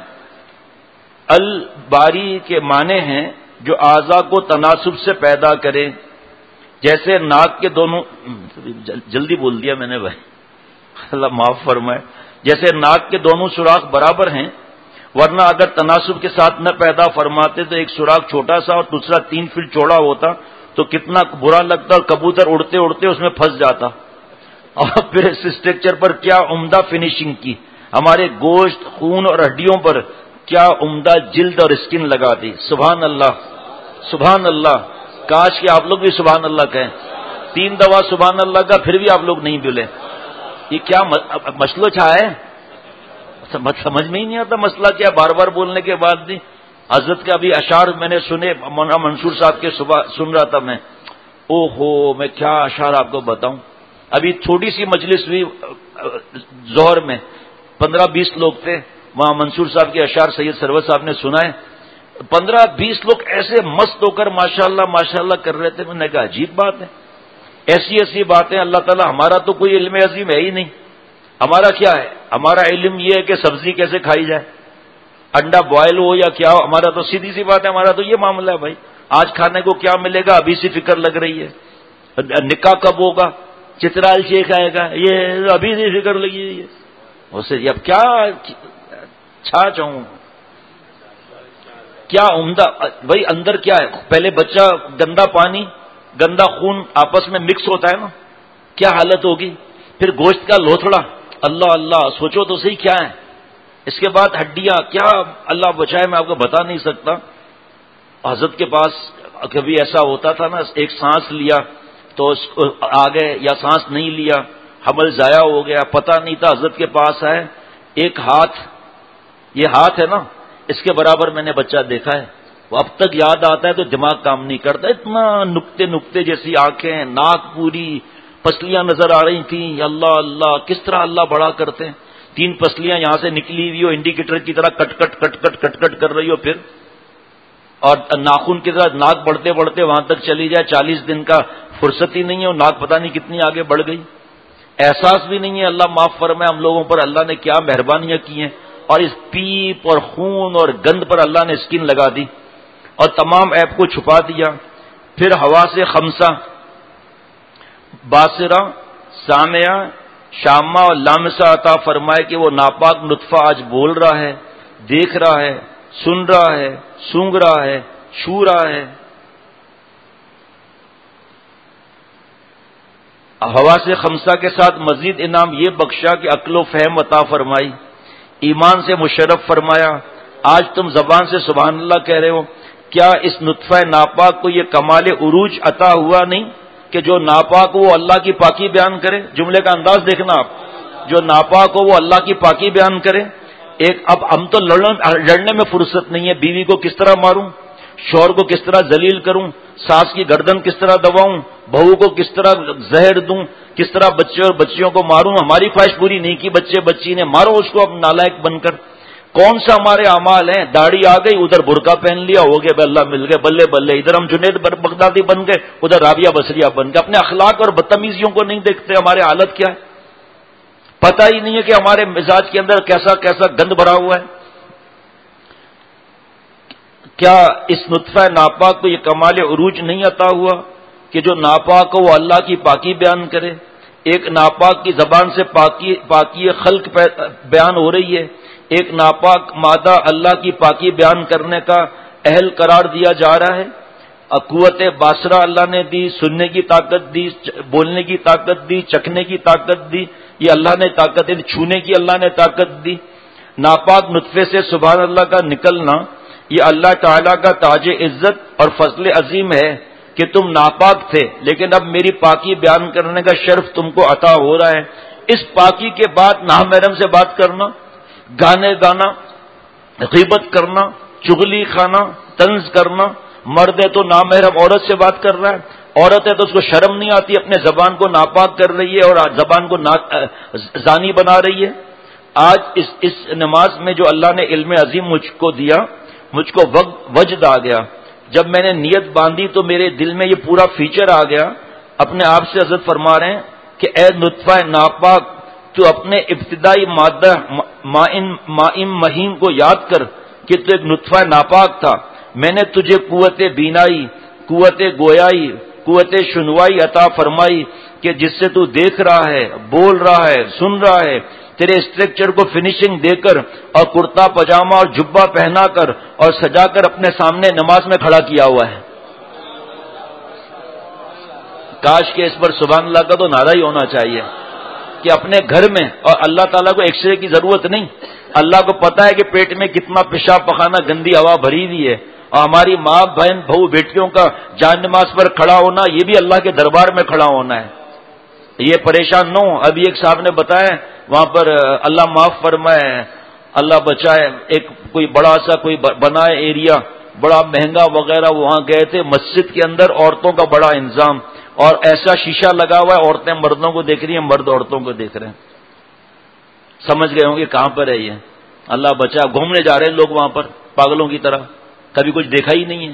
الباری کے معنی ہیں جو اعضاء کو تناسب سے پیدا کرے. جیسے ناک کے دونوں، جلدی بول دیا میں نے بھائی، اللہ معاف فرمائے. جیسے ناک کے دونوں سوراخ برابر ہیں، ورنہ اگر تناسب کے ساتھ نہ پیدا فرماتے تو ایک سوراخ چھوٹا سا اور دوسرا تین فٹ چوڑا ہوتا تو کتنا برا لگتا، اور کبوتر اڑتے اڑتے اس میں پھنس جاتا. اور پھر اس اسٹرکچر پر کیا عمدہ فنیشنگ کی، ہمارے گوشت خون اور ہڈیوں پر کیا عمدہ جلد اور اسکن لگا دی. سبحان اللہ سبحان اللہ. کاش کہ آپ لوگ بھی سبحان اللہ کہیں. تین دفعہ سبحان اللہ کا پھر بھی آپ لوگ نہیں بولے. یہ کیا مسئلہ چھا ہے؟ سمجھ میں ہی نہیں آتا مسئلہ کیا. بار بار بولنے کے بعد بھی حضرت کا بھی اشعار میں نے سنے، مولانا منصور صاحب کے صبح سن رہا تھا میں. او ہو میں کیا اشعار آپ کو بتاؤں. ابھی چھوٹی سی مجلس ہوئی ظہر میں، پندرہ بیس لوگ تھے، وہاں منصور صاحب کے اشعار سید سرور صاحب نے سنائے. پندرہ بیس لوگ ایسے مست ہو کر ماشاءاللہ ماشاءاللہ کر رہے تھے. میں نے کہا عجیب بات ہے, ایسی ایسی باتیں. اللہ تعالیٰ, ہمارا تو کوئی علم عظیم ہے ہی نہیں. ہمارا کیا ہے؟ ہمارا علم یہ ہے کہ سبزی کیسے کھائی جائے, انڈا بوائل ہو یا کیا ہو. ہمارا تو سیدھی سی بات ہے, ہمارا تو یہ معاملہ ہے بھائی. آج کھانے کو کیا ملے گا ابھی سے فکر لگ رہی ہے. نکاح کب ہوگا, چترال شیخ آئے گا, یہ ابھی سے فکر لگی ہے. اسے اب کیا چھا چاہوں, کیا عمدہ بھائی اندر کیا ہے. پہلے بچہ گندا پانی گندا خون آپس میں مکس ہوتا ہے نا, کیا حالت ہوگی. پھر گوشت کا لوتھڑا, اللہ اللہ, سوچو تو صحیح کیا ہے. اس کے بعد ہڈیاں, کیا اللہ بچائے, میں آپ کو بتا نہیں سکتا. حضرت کے پاس کبھی ایسا ہوتا تھا نا, ایک سانس لیا تو آ گئے, یا سانس نہیں لیا حمل ضائع ہو گیا, پتہ نہیں تھا. حضرت کے پاس آئے, ایک ہاتھ, یہ ہاتھ ہے نا, اس کے برابر میں نے بچہ دیکھا ہے. وہ اب تک یاد آتا ہے تو دماغ کام نہیں کرتا. اتنا نقطے نقطے جیسی آنکھیں, ناک پوری, پسلیاں نظر آ رہی تھیں. اللہ اللہ, کس طرح اللہ بڑا کرتے ہیں. تین پسلیاں یہاں سے نکلی ہوئی ہو, انڈیکیٹر کی طرح کٹ کٹ کٹ کٹ کٹ کٹ کر رہی ہو, پھر اور ناخن کی طرح ناک بڑھتے بڑھتے وہاں تک چلی جائے. چالیس دن کا فرصت ہی نہیں ہے, اور ناک پتہ نہیں کتنی آگے بڑھ گئی. احساس بھی نہیں ہے. اللہ معاف فرمائے ہم لوگوں پر, اللہ نے کیا مہربانیاں کی ہیں. اور اس پیپ اور خون اور گند پر اللہ نے اسکن لگا دی اور تمام ایپ کو چھپا دیا. پھر ہوا سے خمسہ, باصرہ, سامعہ, شامہ اور لامسہ عطا فرمائے کہ وہ ناپاک نطفہ آج بول رہا ہے, دیکھ رہا ہے, سن رہا ہے, سونگ رہا ہے, چھو رہا ہے. ہوا سے خمسہ کے ساتھ مزید انعام یہ بخشا کہ عقل و فہم عطا فرمائی, ایمان سے مشرف فرمایا. آج تم زبان سے سبحان اللہ کہہ رہے ہو. کیا اس نطفہ ناپاک کو یہ کمال عروج عطا ہوا نہیں کہ جو ناپاک ہو وہ اللہ کی پاکی بیان کرے. جملے کا انداز دیکھنا آپ, جو ناپاک ہو وہ اللہ کی پاکی بیان کرے. ایک اب ہم تو لڑنے میں فرصت نہیں ہے. بیوی کو کس طرح ماروں, شوہر کو کس طرح ذلیل کروں, ساس کی گردن کس طرح دباؤں, بہو کو کس طرح زہر دوں, کس طرح بچے اور بچیوں کو ماروں. ہماری خواہش پوری نہیں کی, بچے بچی نے, مارو اس کو اب نالائق بن کر. کون سا ہمارے اعمال ہیں. داڑھی آ گئی, ادھر برقع پہن لیا, ہو گئے اللہ مل گئے, بلے بلے. ادھر ہم جنید بغدادی بن گئے, ادھر رابعہ بصریہ بن گئے. اپنے اخلاق اور بدتمیزیوں کو نہیں دیکھتے. ہمارے حالت کیا ہے, پتہ ہی نہیں ہے کہ ہمارے مزاج کے اندر کیسا کیسا گند بھرا ہوا ہے. کیا اس نطفہ ناپاک کو یہ کمال عروج نہیں عطا ہوا کہ جو ناپاک ہو وہ اللہ کی پاکی بیان کرے. ایک ناپاک کی زبان سے پاکی پاکی خلق بیان ہو رہی ہے, ایک ناپاک مادہ اللہ کی پاکی بیان کرنے کا اہل قرار دیا جا رہا ہے. قوت باصرہ اللہ نے دی, سننے کی طاقت دی, بولنے کی طاقت دی, چکھنے کی طاقت دی, یہ اللہ نے طاقت دی, چھونے کی اللہ نے طاقت دی. ناپاک نطفے سے سبحان اللہ کا نکلنا یہ اللہ تعالیٰ کا تاج عزت اور فضل عظیم ہے کہ تم ناپاک تھے لیکن اب میری پاکی بیان کرنے کا شرف تم کو عطا ہو رہا ہے. اس پاکی کے بعد نامحرم سے بات کرنا, گانے گانا, غیبت کرنا, چغلی کھانا, طنز کرنا. مرد ہے تو نامحرم عورت سے بات کر رہا ہے, عورت ہے تو اس کو شرم نہیں آتی, اپنے زبان کو ناپاک کر رہی ہے اور زبان کو زانی بنا رہی ہے. آج اس اس نماز میں جو اللہ نے علم عظیم مجھ کو دیا, مجھ کو وجد آ گیا. جب میں نے نیت باندھی تو میرے دل میں یہ پورا فیچر آ گیا. اپنے آپ سے حضرت فرما رہے ہیں کہ اے نطفہ ناپاک, تو اپنے ابتدائی مادہ مائم مہین کو یاد کر کہ تو ایک نطفہ ناپاک تھا. میں نے تجھے قوت بینائی, قوت گویائی, قوت شنوائی عطا فرمائی کہ جس سے تو دیکھ رہا ہے, بول رہا ہے, سن رہا ہے. تیرے اسٹرکچر کو فنیشنگ دے کر اور کرتا پجامہ اور جبہ پہنا کر اور سجا کر اپنے سامنے نماز میں کھڑا کیا ہوا ہے. کاش کہ اس پر سبحان اللہ کا تو نعرہ ہی ہونا چاہیے کہ اپنے گھر میں, اور اللہ تعالیٰ کو ایکس رے کی ضرورت نہیں, اللہ کو پتا ہے کہ پیٹ میں کتنا پیشاب پخانا گندی ہوا بھری ہوئی ہے. اور ہماری ماں بہن بہو بیٹیوں کا جان نماز پر کھڑا ہونا یہ بھی اللہ کے دربار میں کھڑا ہونا ہے. یہ پریشان نہ ہو. ابھی ایک صاحب نے بتایا وہاں پر اللہ معاف فرمائے, اللہ بچائے, ایک کوئی بڑا سا کوئی بنا ایریا بڑا مہنگا وغیرہ, وہاں گئے تھے. مسجد کے اندر عورتوں کا بڑا انتظام اور ایسا شیشہ لگا ہوا ہے, عورتیں مردوں کو دیکھ رہی ہیں, مرد عورتوں کو دیکھ رہے ہیں. سمجھ گئے ہوں گے کہاں پر ہے یہ. اللہ بچا, گھومنے جا رہے ہیں لوگ وہاں پر پاگلوں کی طرح. کبھی کچھ دیکھا ہی نہیں ہے.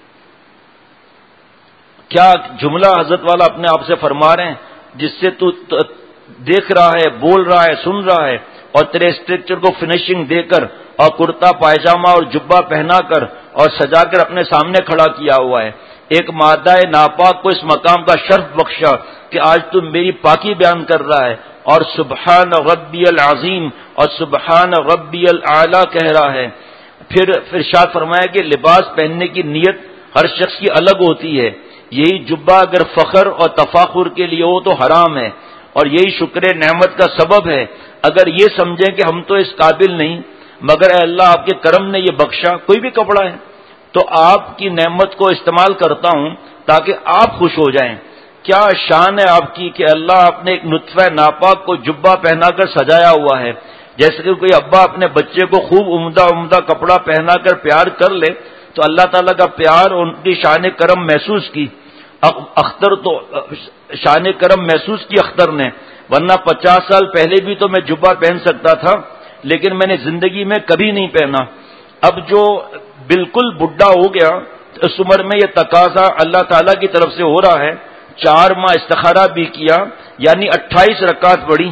کیا جملہ حضرت والا اپنے آپ سے فرما رہے ہیں جس سے تو دیکھ رہا ہے, بول رہا ہے, سن رہا ہے, اور تیرے اسٹرکچر کو فنیشنگ دے کر اور کرتا پائجامہ اور جبہ پہنا کر اور سجا کر اپنے سامنے کھڑا کیا ہوا ہے. ایک مادہ ناپاک کو اس مقام کا شرف بخشا کہ آج تو میری پاکی بیان کر رہا ہے اور سبحان ربی العظیم اور سبحان ربی الاعلی کہہ رہا ہے. پھر ارشاد فرمایا کہ لباس پہننے کی نیت ہر شخص کی الگ ہوتی ہے. یہی جبہ اگر فخر اور تفاخر کے لیے ہو تو حرام ہے, اور یہی شکر نعمت کا سبب ہے. اگر یہ سمجھیں کہ ہم تو اس قابل نہیں مگر اے اللہ آپ کے کرم نے یہ بخشا, کوئی بھی کپڑا ہے تو آپ کی نعمت کو استعمال کرتا ہوں تاکہ آپ خوش ہو جائیں. کیا شان ہے آپ کی کہ اللہ آپ نے ایک نطفہ ناپاک کو جبہ پہنا کر سجایا ہوا ہے. جیسے کہ کوئی ابا اپنے بچے کو خوب عمدہ عمدہ کپڑا پہنا کر پیار کر لے تو اللہ تعالیٰ کا پیار اور ان کی شان کرم محسوس کی. اختر تو شان کرم محسوس کی اختر نے, ورنہ پچاس سال پہلے بھی تو میں جبہ پہن سکتا تھا لیکن میں نے زندگی میں کبھی نہیں پہنا. اب جو بالکل بڈھا ہو گیا اس عمر میں یہ تقاضا اللہ تعالیٰ کی طرف سے ہو رہا ہے. چار ماہ استخارہ بھی کیا یعنی اٹھائیس رکعت پڑھی.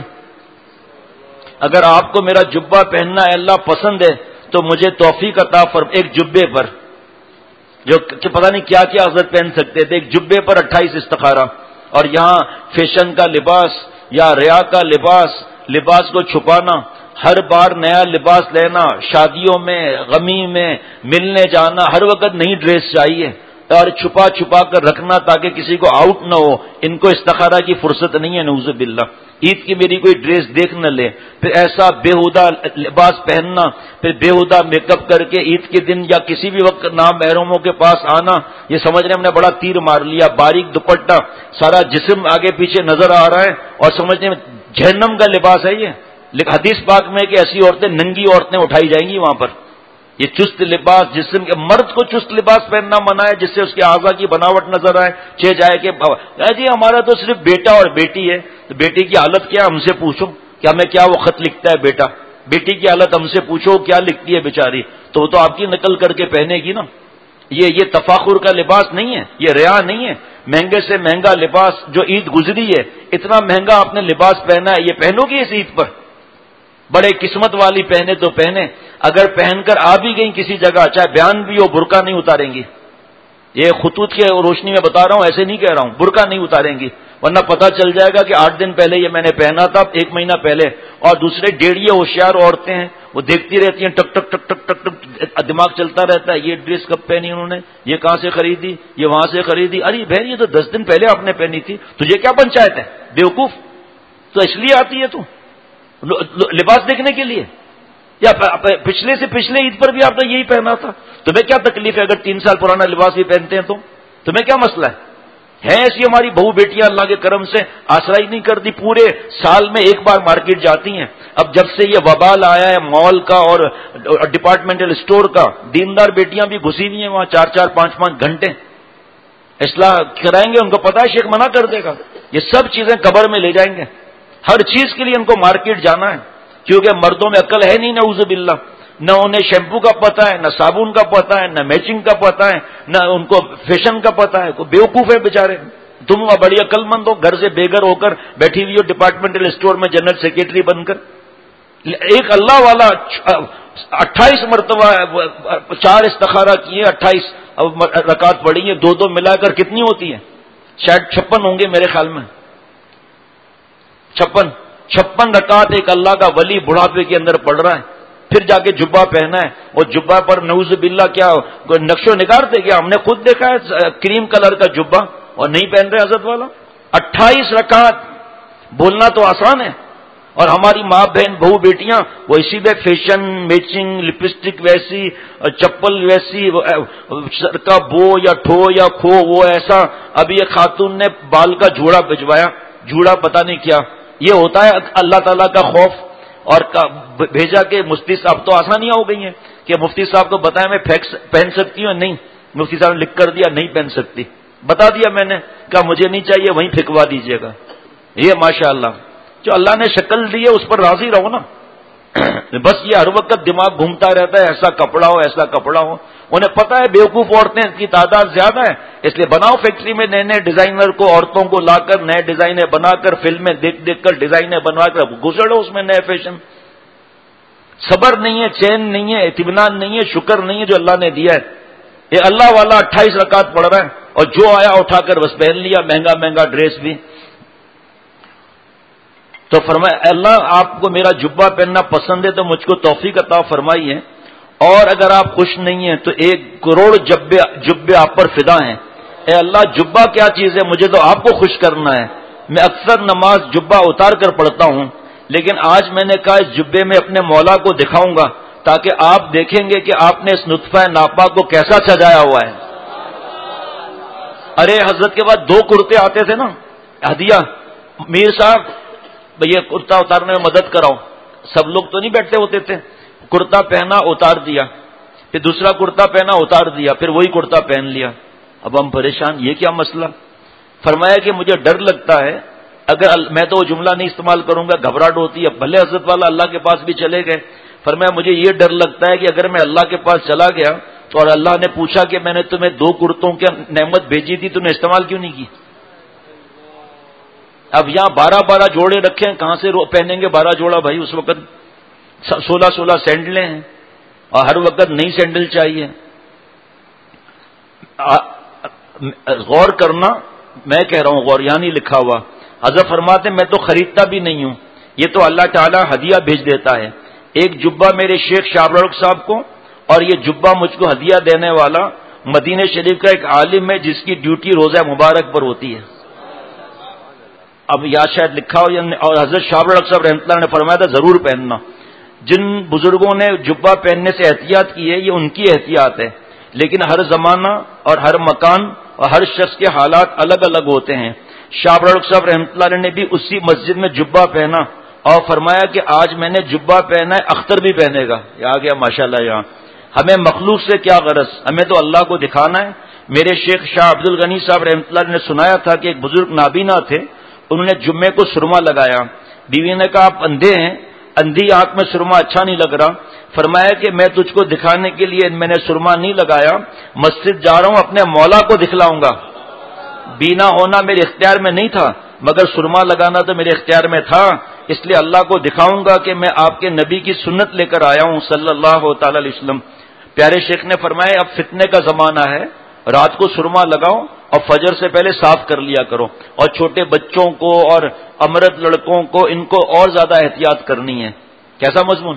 اگر آپ کو میرا جبہ پہننا ہے اللہ پسند ہے تو مجھے توفیق عطا فرما. ایک جبے پر جو کہ پتہ نہیں کیا کیا حضرت پہن سکتے تھے, ایک جبے پر اٹھائیس استخارہ. اور یہاں فیشن کا لباس یا ریا کا لباس, لباس کو چھپانا, ہر بار نیا لباس لینا, شادیوں میں غمی میں ملنے جانا, ہر وقت نئی ڈریس چاہیے اور چھپا چھپا کر رکھنا تاکہ کسی کو آؤٹ نہ ہو. ان کو استخارہ کی فرصت نہیں ہے نعوذ باللہ. عید کی میری کوئی ڈریس دیکھ نہ لے, پھر ایسا بےہودہ لباس پہننا, پھر بےہودہ میک اپ کر کے عید کے دن یا کسی بھی وقت نام محرموں کے پاس آنا, یہ سمجھنے ہم نے بڑا تیر مار لیا. باریک دوپٹہ, سارا جسم آگے پیچھے نظر آ رہا ہے اور سمجھنے میں جہنم کا لباس ہے یہ. لیکن حدیث پاک میں کہ ایسی عورتیں, ننگی عورتیں اٹھائی جائیں گی وہاں پر. یہ چست لباس, جسم کے مرد کو چست لباس پہننا منع ہے جس سے اس کے اعضاء کی بناوٹ نظر آئے, چھ جائے کہ جی ہمارا تو صرف بیٹا اور بیٹی ہے. تو بیٹی کی حالت کیا ہم سے پوچھو, کہ ہمیں کیا وہ خط لکھتا ہے بیٹا. بیٹی کی حالت ہم سے پوچھو کیا لکھتی ہے بیچاری, تو وہ تو آپ کی نقل کر کے پہنے گی نا. یہ یہ تفاخر کا لباس نہیں ہے, یہ ریا نہیں ہے. مہنگے سے مہنگا لباس جو عید گزری ہے, اتنا مہنگا آپ نے لباس پہنا ہے, یہ پہنو گی اس عید پر. بڑے قسمت والی پہنے تو پہنے, اگر پہن کر آ بھی گئی کسی جگہ چاہے بیان بھی ہو برقع نہیں اتاریں گی. یہ خطوط کے روشنی میں بتا رہا ہوں, ایسے نہیں کہہ رہا ہوں, برقع نہیں اتاریں گی ورنہ پتہ چل جائے گا کہ آٹھ دن پہلے یہ میں نے پہنا تھا, ایک مہینہ پہلے. اور دوسرے ڈیڑھیے ہوشیار عورتیں ہیں, وہ دیکھتی رہتی ہیں ٹک ٹک ٹک ٹک ٹک ٹک, دماغ چلتا رہتا ہے یہ ڈریس کب پہنی انہوں نے, یہ کہاں سے خریدی, یہ وہاں سے خریدی. ارے بہن یہ تو دس دن پہلے آپ نے پہنی تھی, تجھے کیا پنچایت ہے بیوقوف. تو اس لیے آتی ہے تو لباس دیکھنے کے لیے, یا پچھلے سے پچھلے عید پر بھی آپ نے یہی پہنا تھا. تمہیں کیا تکلیف ہے اگر تین سال پرانا لباس بھی پہنتے ہیں تو تمہیں کیا مسئلہ ہے؟ ہے ایسی ہماری بہو بیٹیاں اللہ کے کرم سے آسرائی نہیں کرتی, پورے سال میں ایک بار مارکیٹ جاتی ہیں. اب جب سے یہ وبال آیا ہے مال کا اور ڈپارٹمنٹل اسٹور کا, دیندار بیٹیاں بھی گھسی ہوئی ہیں وہاں چار چار پانچ پانچ گھنٹے اصلاح کرائیں گے. ان کو پتا ہے شیخ منع کر دے گا, یہ سب چیزیں قبر میں لے جائیں گے. ہر چیز کے لیے ان کو مارکیٹ جانا ہے, کیونکہ مردوں میں عقل ہے نہیں نعوذ باللہ. نہ انہیں شیمپو کا پتہ ہے, نہ صابن کا پتہ ہے, نہ میچنگ کا پتہ ہے, نہ ان کو فیشن کا پتہ ہے. کوئی بیوقوف ہے بیچارے. تم بڑی عقل مند ہو, گھر سے بے گھر ہو کر بیٹھی ہوئی ہو ڈپارٹمنٹل اسٹور میں جنرل سیکرٹری بن کر. ایک اللہ والا اٹھائیس مرتبہ چار استخارہ کیے, اٹھائیس رکعت پڑھی ہیں, دو دو ملا کر کتنی ہوتی ہیں؟ شاید چھپن ہوں گے میرے خیال میں. چھپن چھپن رکعت ایک اللہ کا ولی بڑھاپے کے اندر پڑھ رہا ہے, پھر جا کے جبہ پہنا ہے. اور جبہ پر نعوذ باللہ کیا نقش و نگار تھے کیا؟ ہم نے خود دیکھا ہے کریم کلر کا جبہ, اور نہیں پہن رہے حضرت والا. اٹھائیس رکعت بولنا تو آسان ہے, اور ہماری ماں بہن بہو بیٹیاں وہ اسی میں فیشن, میچنگ, لپسٹک ویسی, چپل ویسی, سر کا بو یا ٹھو یا کھو وہ ایسا. ابھی ایک خاتون نے بال کا جوڑا بھجوایا, جوڑا پتہ نہیں کیا. یہ ہوتا ہے اللہ تعالیٰ کا خوف, اور بھیجا کہ مفتی صاحب تو آسانیاں ہو گئی ہیں کہ مفتی صاحب کو بتایا میں پہن سکتی ہوں, نہیں مفتی صاحب نے لکھ کر دیا نہیں پہن سکتی. بتا دیا میں نے, کہا مجھے نہیں چاہیے وہیں پھینکوا دیجیے گا. یہ ماشاء اللہ جو اللہ نے شکل دی ہے اس پر راضی رہو نا. بس یہ ہر وقت دماغ گھومتا رہتا ہے ایسا کپڑا ہو ایسا کپڑا ہو. انہیں پتا ہے بیوقوف عورتیں کی تعداد زیادہ ہے, اس لیے بناؤ فیکٹری میں نئے نئے ڈیزائنر کو, عورتوں کو لا کر نئے ڈیزائنیں بنا کر فلمیں دیکھ دیکھ کر ڈیزائنیں بنوا کر گزرو اس میں نئے فیشن. صبر نہیں ہے, چین نہیں ہے, اطمینان نہیں ہے, شکر نہیں ہے جو اللہ نے دیا ہے. یہ اللہ والا اٹھائیس رکعت پڑھ رہا ہے اور جو آیا اٹھا کر بس پہن لیا, مہنگا مہنگا ڈریس بھی. تو فرمایا اللہ آپ کو میرا جبہ پہننا پسند ہے تو مجھ کو توفیق عطا فرمائیے, اور اگر آپ خوش نہیں ہیں تو ایک کروڑ جبے جبے آپ پر فدا ہیں. اے اللہ جبہ کیا چیز ہے, مجھے تو آپ کو خوش کرنا ہے. میں اکثر نماز جبہ اتار کر پڑھتا ہوں, لیکن آج میں نے کہا اس جبے میں اپنے مولا کو دکھاؤں گا تاکہ آپ دیکھیں گے کہ آپ نے اس نطفہ ناپاک کو کیسا سجایا ہوا ہے. ارے حضرت کے بعد دو کرتے آتے تھے نا ہدیہ, میر صاحب یہ کرتا اتارنے میں مدد کراؤ. سب لوگ تو نہیں بیٹھتے ہوتے تھے. کرتا پہنا اتار دیا, پھر دوسرا کرتا پہنا اتار دیا, پھر وہی کرتا پہن لیا. اب ہم پریشان, یہ کیا مسئلہ؟ فرمایا کہ مجھے ڈر لگتا ہے اگر میں تو وہ جملہ نہیں استعمال کروں گا, گھبراہٹ ہوتی ہے. بھلے حضرت والا اللہ کے پاس بھی چلے گئے, فرمایا مجھے یہ ڈر لگتا ہے کہ اگر میں اللہ کے پاس چلا گیا تو اور اللہ نے پوچھا کہ میں نے تمہیں دو کرتوں کی نعمت بھیجی تھی, تم نے استعمال کیوں نہیں کی؟ اب یہاں بارہ بارہ جوڑے رکھے ہیں, کہاں سے پہنیں گے بارہ جوڑا بھائی؟ اس وقت سولہ سولہ سینڈلیں ہیں اور ہر وقت نئی سینڈل چاہیے. غور کرنا, میں کہہ رہا ہوں غور, یہاں نہیں لکھا ہوا. حضرت فرماتے میں تو خریدتا بھی نہیں ہوں, یہ تو اللہ تعالیٰ ہدیہ بھیج دیتا ہے. ایک جبہ میرے شیخ شابرک صاحب کو, اور یہ جبہ مجھ کو ہدیہ دینے والا مدینہ شریف کا ایک عالم ہے جس کی ڈیوٹی روزہ مبارک پر ہوتی ہے. اب یا شاید لکھا ہو, اور حضرت شابرک صاحب رحمۃ اللہ نے فرمایا تھا ضرور پہننا. جن بزرگوں نے جبہ پہننے سے احتیاط کی ہے یہ ان کی احتیاط ہے, لیکن ہر زمانہ اور ہر مکان اور ہر شخص کے حالات الگ الگ ہوتے ہیں. شابرک صاحب رحمۃ اللہ نے بھی اسی مسجد میں جبہ پہنا اور فرمایا کہ آج میں نے جبہ پہنا ہے, اختر بھی پہنے گا. یہ آ گیا ماشاءاللہ. یہاں ہمیں مخلوق سے کیا غرض, ہمیں تو اللہ کو دکھانا ہے. میرے شیخ شاہ عبد الغنی صاحب رحمۃ اللہ نے سنایا تھا کہ ایک بزرگ نابینا تھے, انہوں نے جمعے کو سرما لگایا. بیوی نے کہا آپ اندھے ہیں, اندھی آنکھ میں سرما اچھا نہیں لگ رہا. فرمایا کہ میں تجھ کو دکھانے کے لیے میں نے سرما نہیں لگایا, مسجد جا رہا ہوں اپنے مولا کو دکھلاؤں گا. بینا ہونا میرے اختیار میں نہیں تھا, مگر سرما لگانا تو میرے اختیار میں تھا, اس لیے اللہ کو دکھاؤں گا کہ میں آپ کے نبی کی سنت لے کر آیا ہوں صلی اللہ تعالی علیہ وسلم. پیارے شیخ نے فرمایا اب فتنے کا زمانہ ہے, رات کو سرما لگاؤ اور فجر سے پہلے صاف کر لیا کرو, اور چھوٹے بچوں کو اور امرد لڑکوں کو ان کو اور زیادہ احتیاط کرنی ہے. کیسا مضمون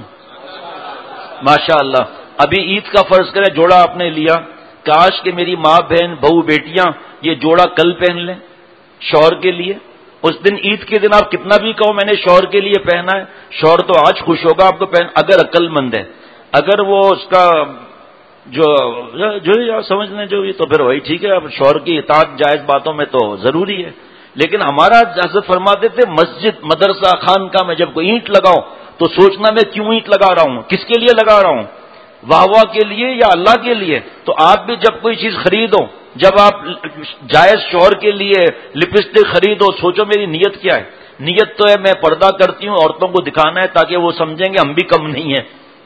ماشاء اللہ. ابھی عید کا فرض کرے جوڑا آپ نے لیا, کاش کہ میری ماں بہن بہو بیٹیاں یہ جوڑا کل پہن لیں شوہر کے لیے. اس دن عید کے دن آپ کتنا بھی کہو میں نے شوہر کے لیے پہنا ہے, شوہر تو آج خوش ہوگا آپ کو پہن, اگر عقل مند ہے, اگر وہ اس کا جو جو سمجھ لیں جو بھی, تو پھر وہی ٹھیک ہے. اب شوہر کی اطاعت جائز باتوں میں تو ضروری ہے, لیکن ہمارا حضرت فرماتے تھے مسجد مدرسہ خانقاہ میں جب کوئی اینٹ لگاؤ تو سوچنا میں کیوں اینٹ لگا رہا ہوں, کس کے لیے لگا رہا ہوں, واہ واہ کے لیے یا اللہ کے لیے. تو آپ بھی جب کوئی چیز خریدو, جب آپ جائز شوہر کے لیے لپسٹک خریدو, سوچو میری نیت کیا ہے. نیت تو ہے میں پردہ کرتی ہوں عورتوں کو دکھانا ہے تاکہ وہ سمجھیں گے ہم بھی کم نہیں ہیں,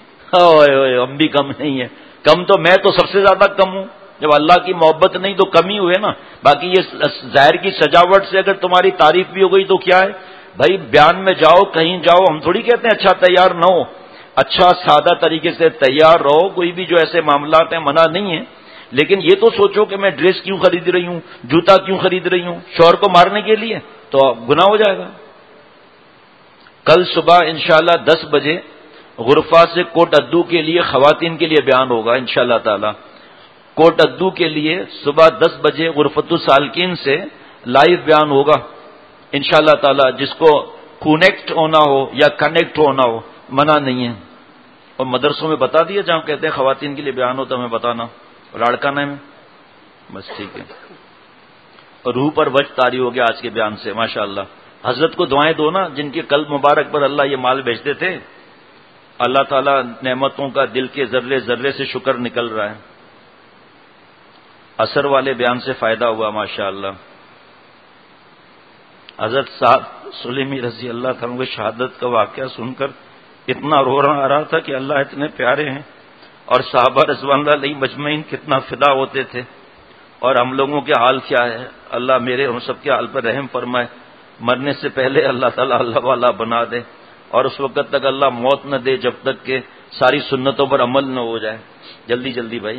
ہم بھی کم نہیں ہیں. کم تو میں تو سب سے زیادہ کم ہوں. جب اللہ کی محبت نہیں تو کم ہی ہوئے نا. باقی یہ ظاہر کی سجاوٹ سے اگر تمہاری تعریف بھی ہو گئی تو کیا ہے بھائی, بیان میں جاؤ کہیں جاؤ, ہم تھوڑی کہتے ہیں اچھا تیار نہ ہو, اچھا سادہ طریقے سے تیار رہو, کوئی بھی جو ایسے معاملات ہیں منع نہیں ہے, لیکن یہ تو سوچو کہ میں ڈریس کیوں خرید رہی ہوں, جوتا کیوں خرید رہی ہوں, شوہر کو مارنے کے لیے, تو گناہ ہو جائے گا. کل صبح انشاءاللہ دس بجے غرفہ سے کوٹ ادو کے لیے خواتین کے لیے بیان ہوگا انشاءاللہ تعالی. کوٹ ادو کے لیے صبح دس بجے غرفت السالکین سے لائیو بیان ہوگا انشاءاللہ تعالی. جس کو کونیکٹ ہونا ہو یا کنیکٹ ہونا ہو منع نہیں ہے. اور مدرسوں میں بتا دیا جہاں کہتے ہیں خواتین کے لیے بیان ہوتا ہمیں بتانا, لاڑکانہ میں بس ٹھیک ہے. اور روح پر وجہ طاری ہو گیا آج کے بیان سے ماشاءاللہ. حضرت کو دعائیں دو نا جن کے قلب مبارک پر اللہ یہ مال بھیجتے تھے. اللہ تعالیٰ نعمتوں کا دل کے ذرے ذرے سے شکر نکل رہا ہے. اثر والے بیان سے فائدہ ہوا ماشاءاللہ. حضرت صاحب سلیمی رضی اللہ تعالیٰ کی شہادت کا واقعہ سن کر اتنا رو رہا رہا تھا کہ اللہ اتنے پیارے ہیں، اور صحابہ رضوان اللہ علیہ مجمعین کتنا فدا ہوتے تھے، اور ہم لوگوں کے حال کیا ہے۔ اللہ میرے ہم سب کے حال پر رحم فرمائے، مرنے سے پہلے اللہ تعالیٰ اللہ والا بنا دے، اور اس وقت تک اللہ موت نہ دے جب تک کہ ساری سنتوں پر عمل نہ ہو جائے۔ جلدی جلدی بھائی،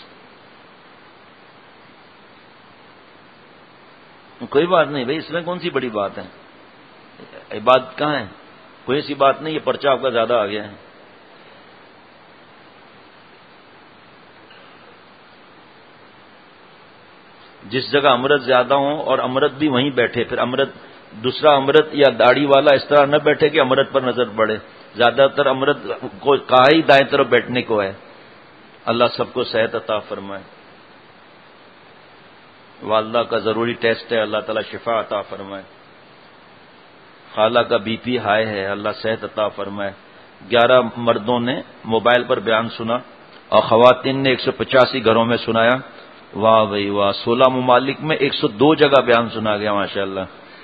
کوئی بات نہیں بھائی، اس میں کون سی بڑی بات ہے، بات کہاں ہے، کوئی ایسی بات نہیں، یہ پرچہ آپ کا زیادہ آ گیا ہے۔ جس جگہ امرت زیادہ ہوں اور امرت بھی وہیں بیٹھے، پھر امرت دوسرا امرت یا داڑھی والا اس طرح نہ بیٹھے کہ امرت پر نظر پڑے، زیادہ تر امرت کو کہا ہی دائیں طرف بیٹھنے کو ہے۔ اللہ سب کو صحت عطا فرمائے۔ والدہ کا ضروری ٹیسٹ ہے، اللہ تعالیٰ شفا عطا فرمائے۔ خالہ کا بی پی ہائی ہے، اللہ صحت عطا فرمائے۔ گیارہ مردوں نے موبائل پر بیان سنا اور خواتین نے ایک سو پچاسی گھروں میں سنایا۔ واہ بھائی واہ، سولہ ممالک میں ایک سو دو جگہ بیان سنا گیا، ماشاء اللہ۔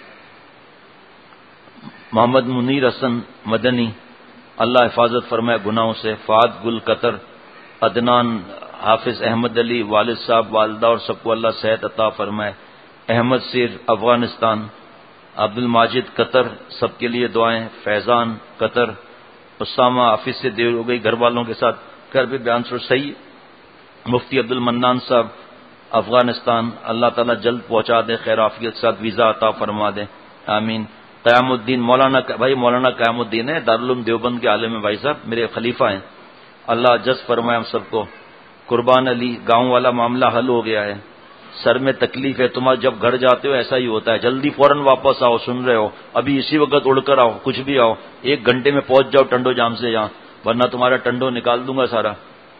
محمد منیر حسن مدنی، اللہ حفاظت فرمائے گناہوں سے۔ فہد گل قطر، عدنان حافظ احمد علی، والد صاحب والدہ اور سب کو اللہ صحت عطا فرمائے۔ احمد سیر افغانستان، عبد الماجد قطر، سب کے لیے دعائیں۔ فیضان قطر، اسامہ آفس سے دیر ہو گئی، گھر والوں کے ساتھ گھر پہ بیان سن صحیح۔ مفتی عبد المنان صاحب افغانستان، اللہ تعالیٰ جلد پہنچا دے، خیر عافیت کے ساتھ ویزا عطا فرما دے، آمین۔ قیام الدین مولانا، بھائی مولانا قیام الدین ہے، دارالعلوم دیوبند کے عالم بھائی صاحب، میرے خلیفہ ہیں، اللہ جز فرمائے ہم سب کو۔ قربان علی، گاؤں والا معاملہ حل ہو گیا ہے، سر میں تکلیف ہے، تمہارا جب گھر جاتے ہو ایسا ہی ہوتا ہے، جلدی فوراً واپس آؤ، سن رہے ہو، ابھی اسی وقت اڑ کر آؤ، کچھ بھی آؤ، ایک گھنٹے میں پہنچ جاؤ ٹنڈو جام سے یہاں، ورنہ تمہارا ٹنڈو نکال دوں گا سارا۔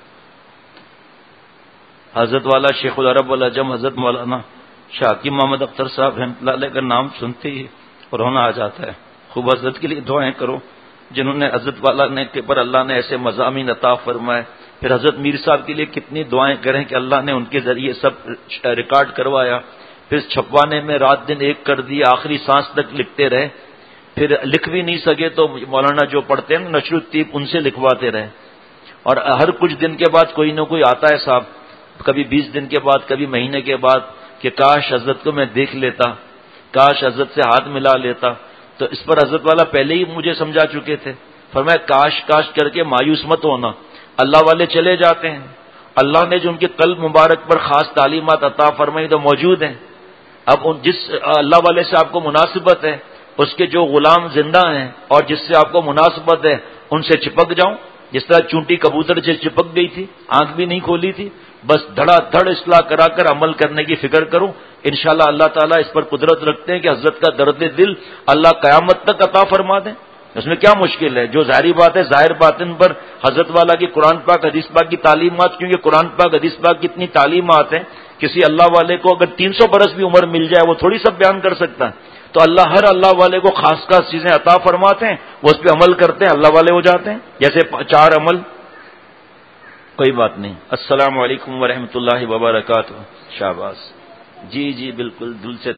حضرت والا شیخ العرب والعجم حضرت مولانا شاہ حکیم محمد اختر صاحب رحمۃ اللہ علیہ کا نام سنتے ہی رونا آ جاتا ہے۔ خوب حضرت کے لیے دعائیں کرو، جنہوں نے حضرت والا نے کے پر اللہ نے ایسے مضامین عطا فرمائے۔ پھر حضرت میر صاحب کے لیے کتنی دعائیں کریں کہ اللہ نے ان کے ذریعے سب ریکارڈ کروایا، پھر چھپوانے میں رات دن ایک کر دی، آخری سانس تک لکھتے رہے، پھر لکھ بھی نہیں سکے تو مولانا جو پڑھتے ہیں نشر الطیب ان سے لکھواتے رہے، اور ہر کچھ دن کے بعد کوئی نہ کوئی آتا ہے صاحب، کبھی بیس دن کے بعد، کبھی مہینے کے بعد، کہ کاش حضرت کو میں دیکھ لیتا، کاش حضرت سے ہاتھ ملا لیتا۔ تو اس پر حضرت والا پہلے ہی مجھے سمجھا چکے تھے، فرمایا کاش کاش کر کے مایوس مت ہونا، اللہ والے چلے جاتے ہیں، اللہ نے جو ان کے قلب مبارک پر خاص تعلیمات عطا فرمائی تو موجود ہیں۔ اب جس اللہ والے سے آپ کو مناسبت ہے، اس کے جو غلام زندہ ہیں اور جس سے آپ کو مناسبت ہے ان سے چپک جاؤں، جس طرح چونٹی کبوتر سے چپک گئی تھی، آنکھ بھی نہیں کھولی تھی، بس دھڑا دھڑ اصلاح کرا کر عمل کرنے کی فکر کروں، انشاءاللہ اللہ تعالیٰ اس پر قدرت رکھتے ہیں کہ حضرت کا درد دل اللہ قیامت تک عطا فرما دیں۔ اس میں کیا مشکل ہے؟ جو ظاہری بات ہے، ظاہر باطن پر حضرت والا کی قرآن پاک حدیث پاک کی تعلیمات، کیونکہ قرآن پاک حدیث پاک کی اتنی تعلیمات ہیں، کسی اللہ والے کو اگر تین سو برس بھی عمر مل جائے وہ تھوڑی سب بیان کر سکتا ہے، تو اللہ ہر اللہ والے کو خاص خاص چیزیں عطا فرماتے ہیں، وہ اس پہ عمل کرتے ہیں، اللہ والے ہو جاتے ہیں، جیسے چار عمل۔ کوئی بات نہیں۔ السلام علیکم ورحمۃ اللہ وبرکاتہ۔ شاباش، جی جی بالکل دل سے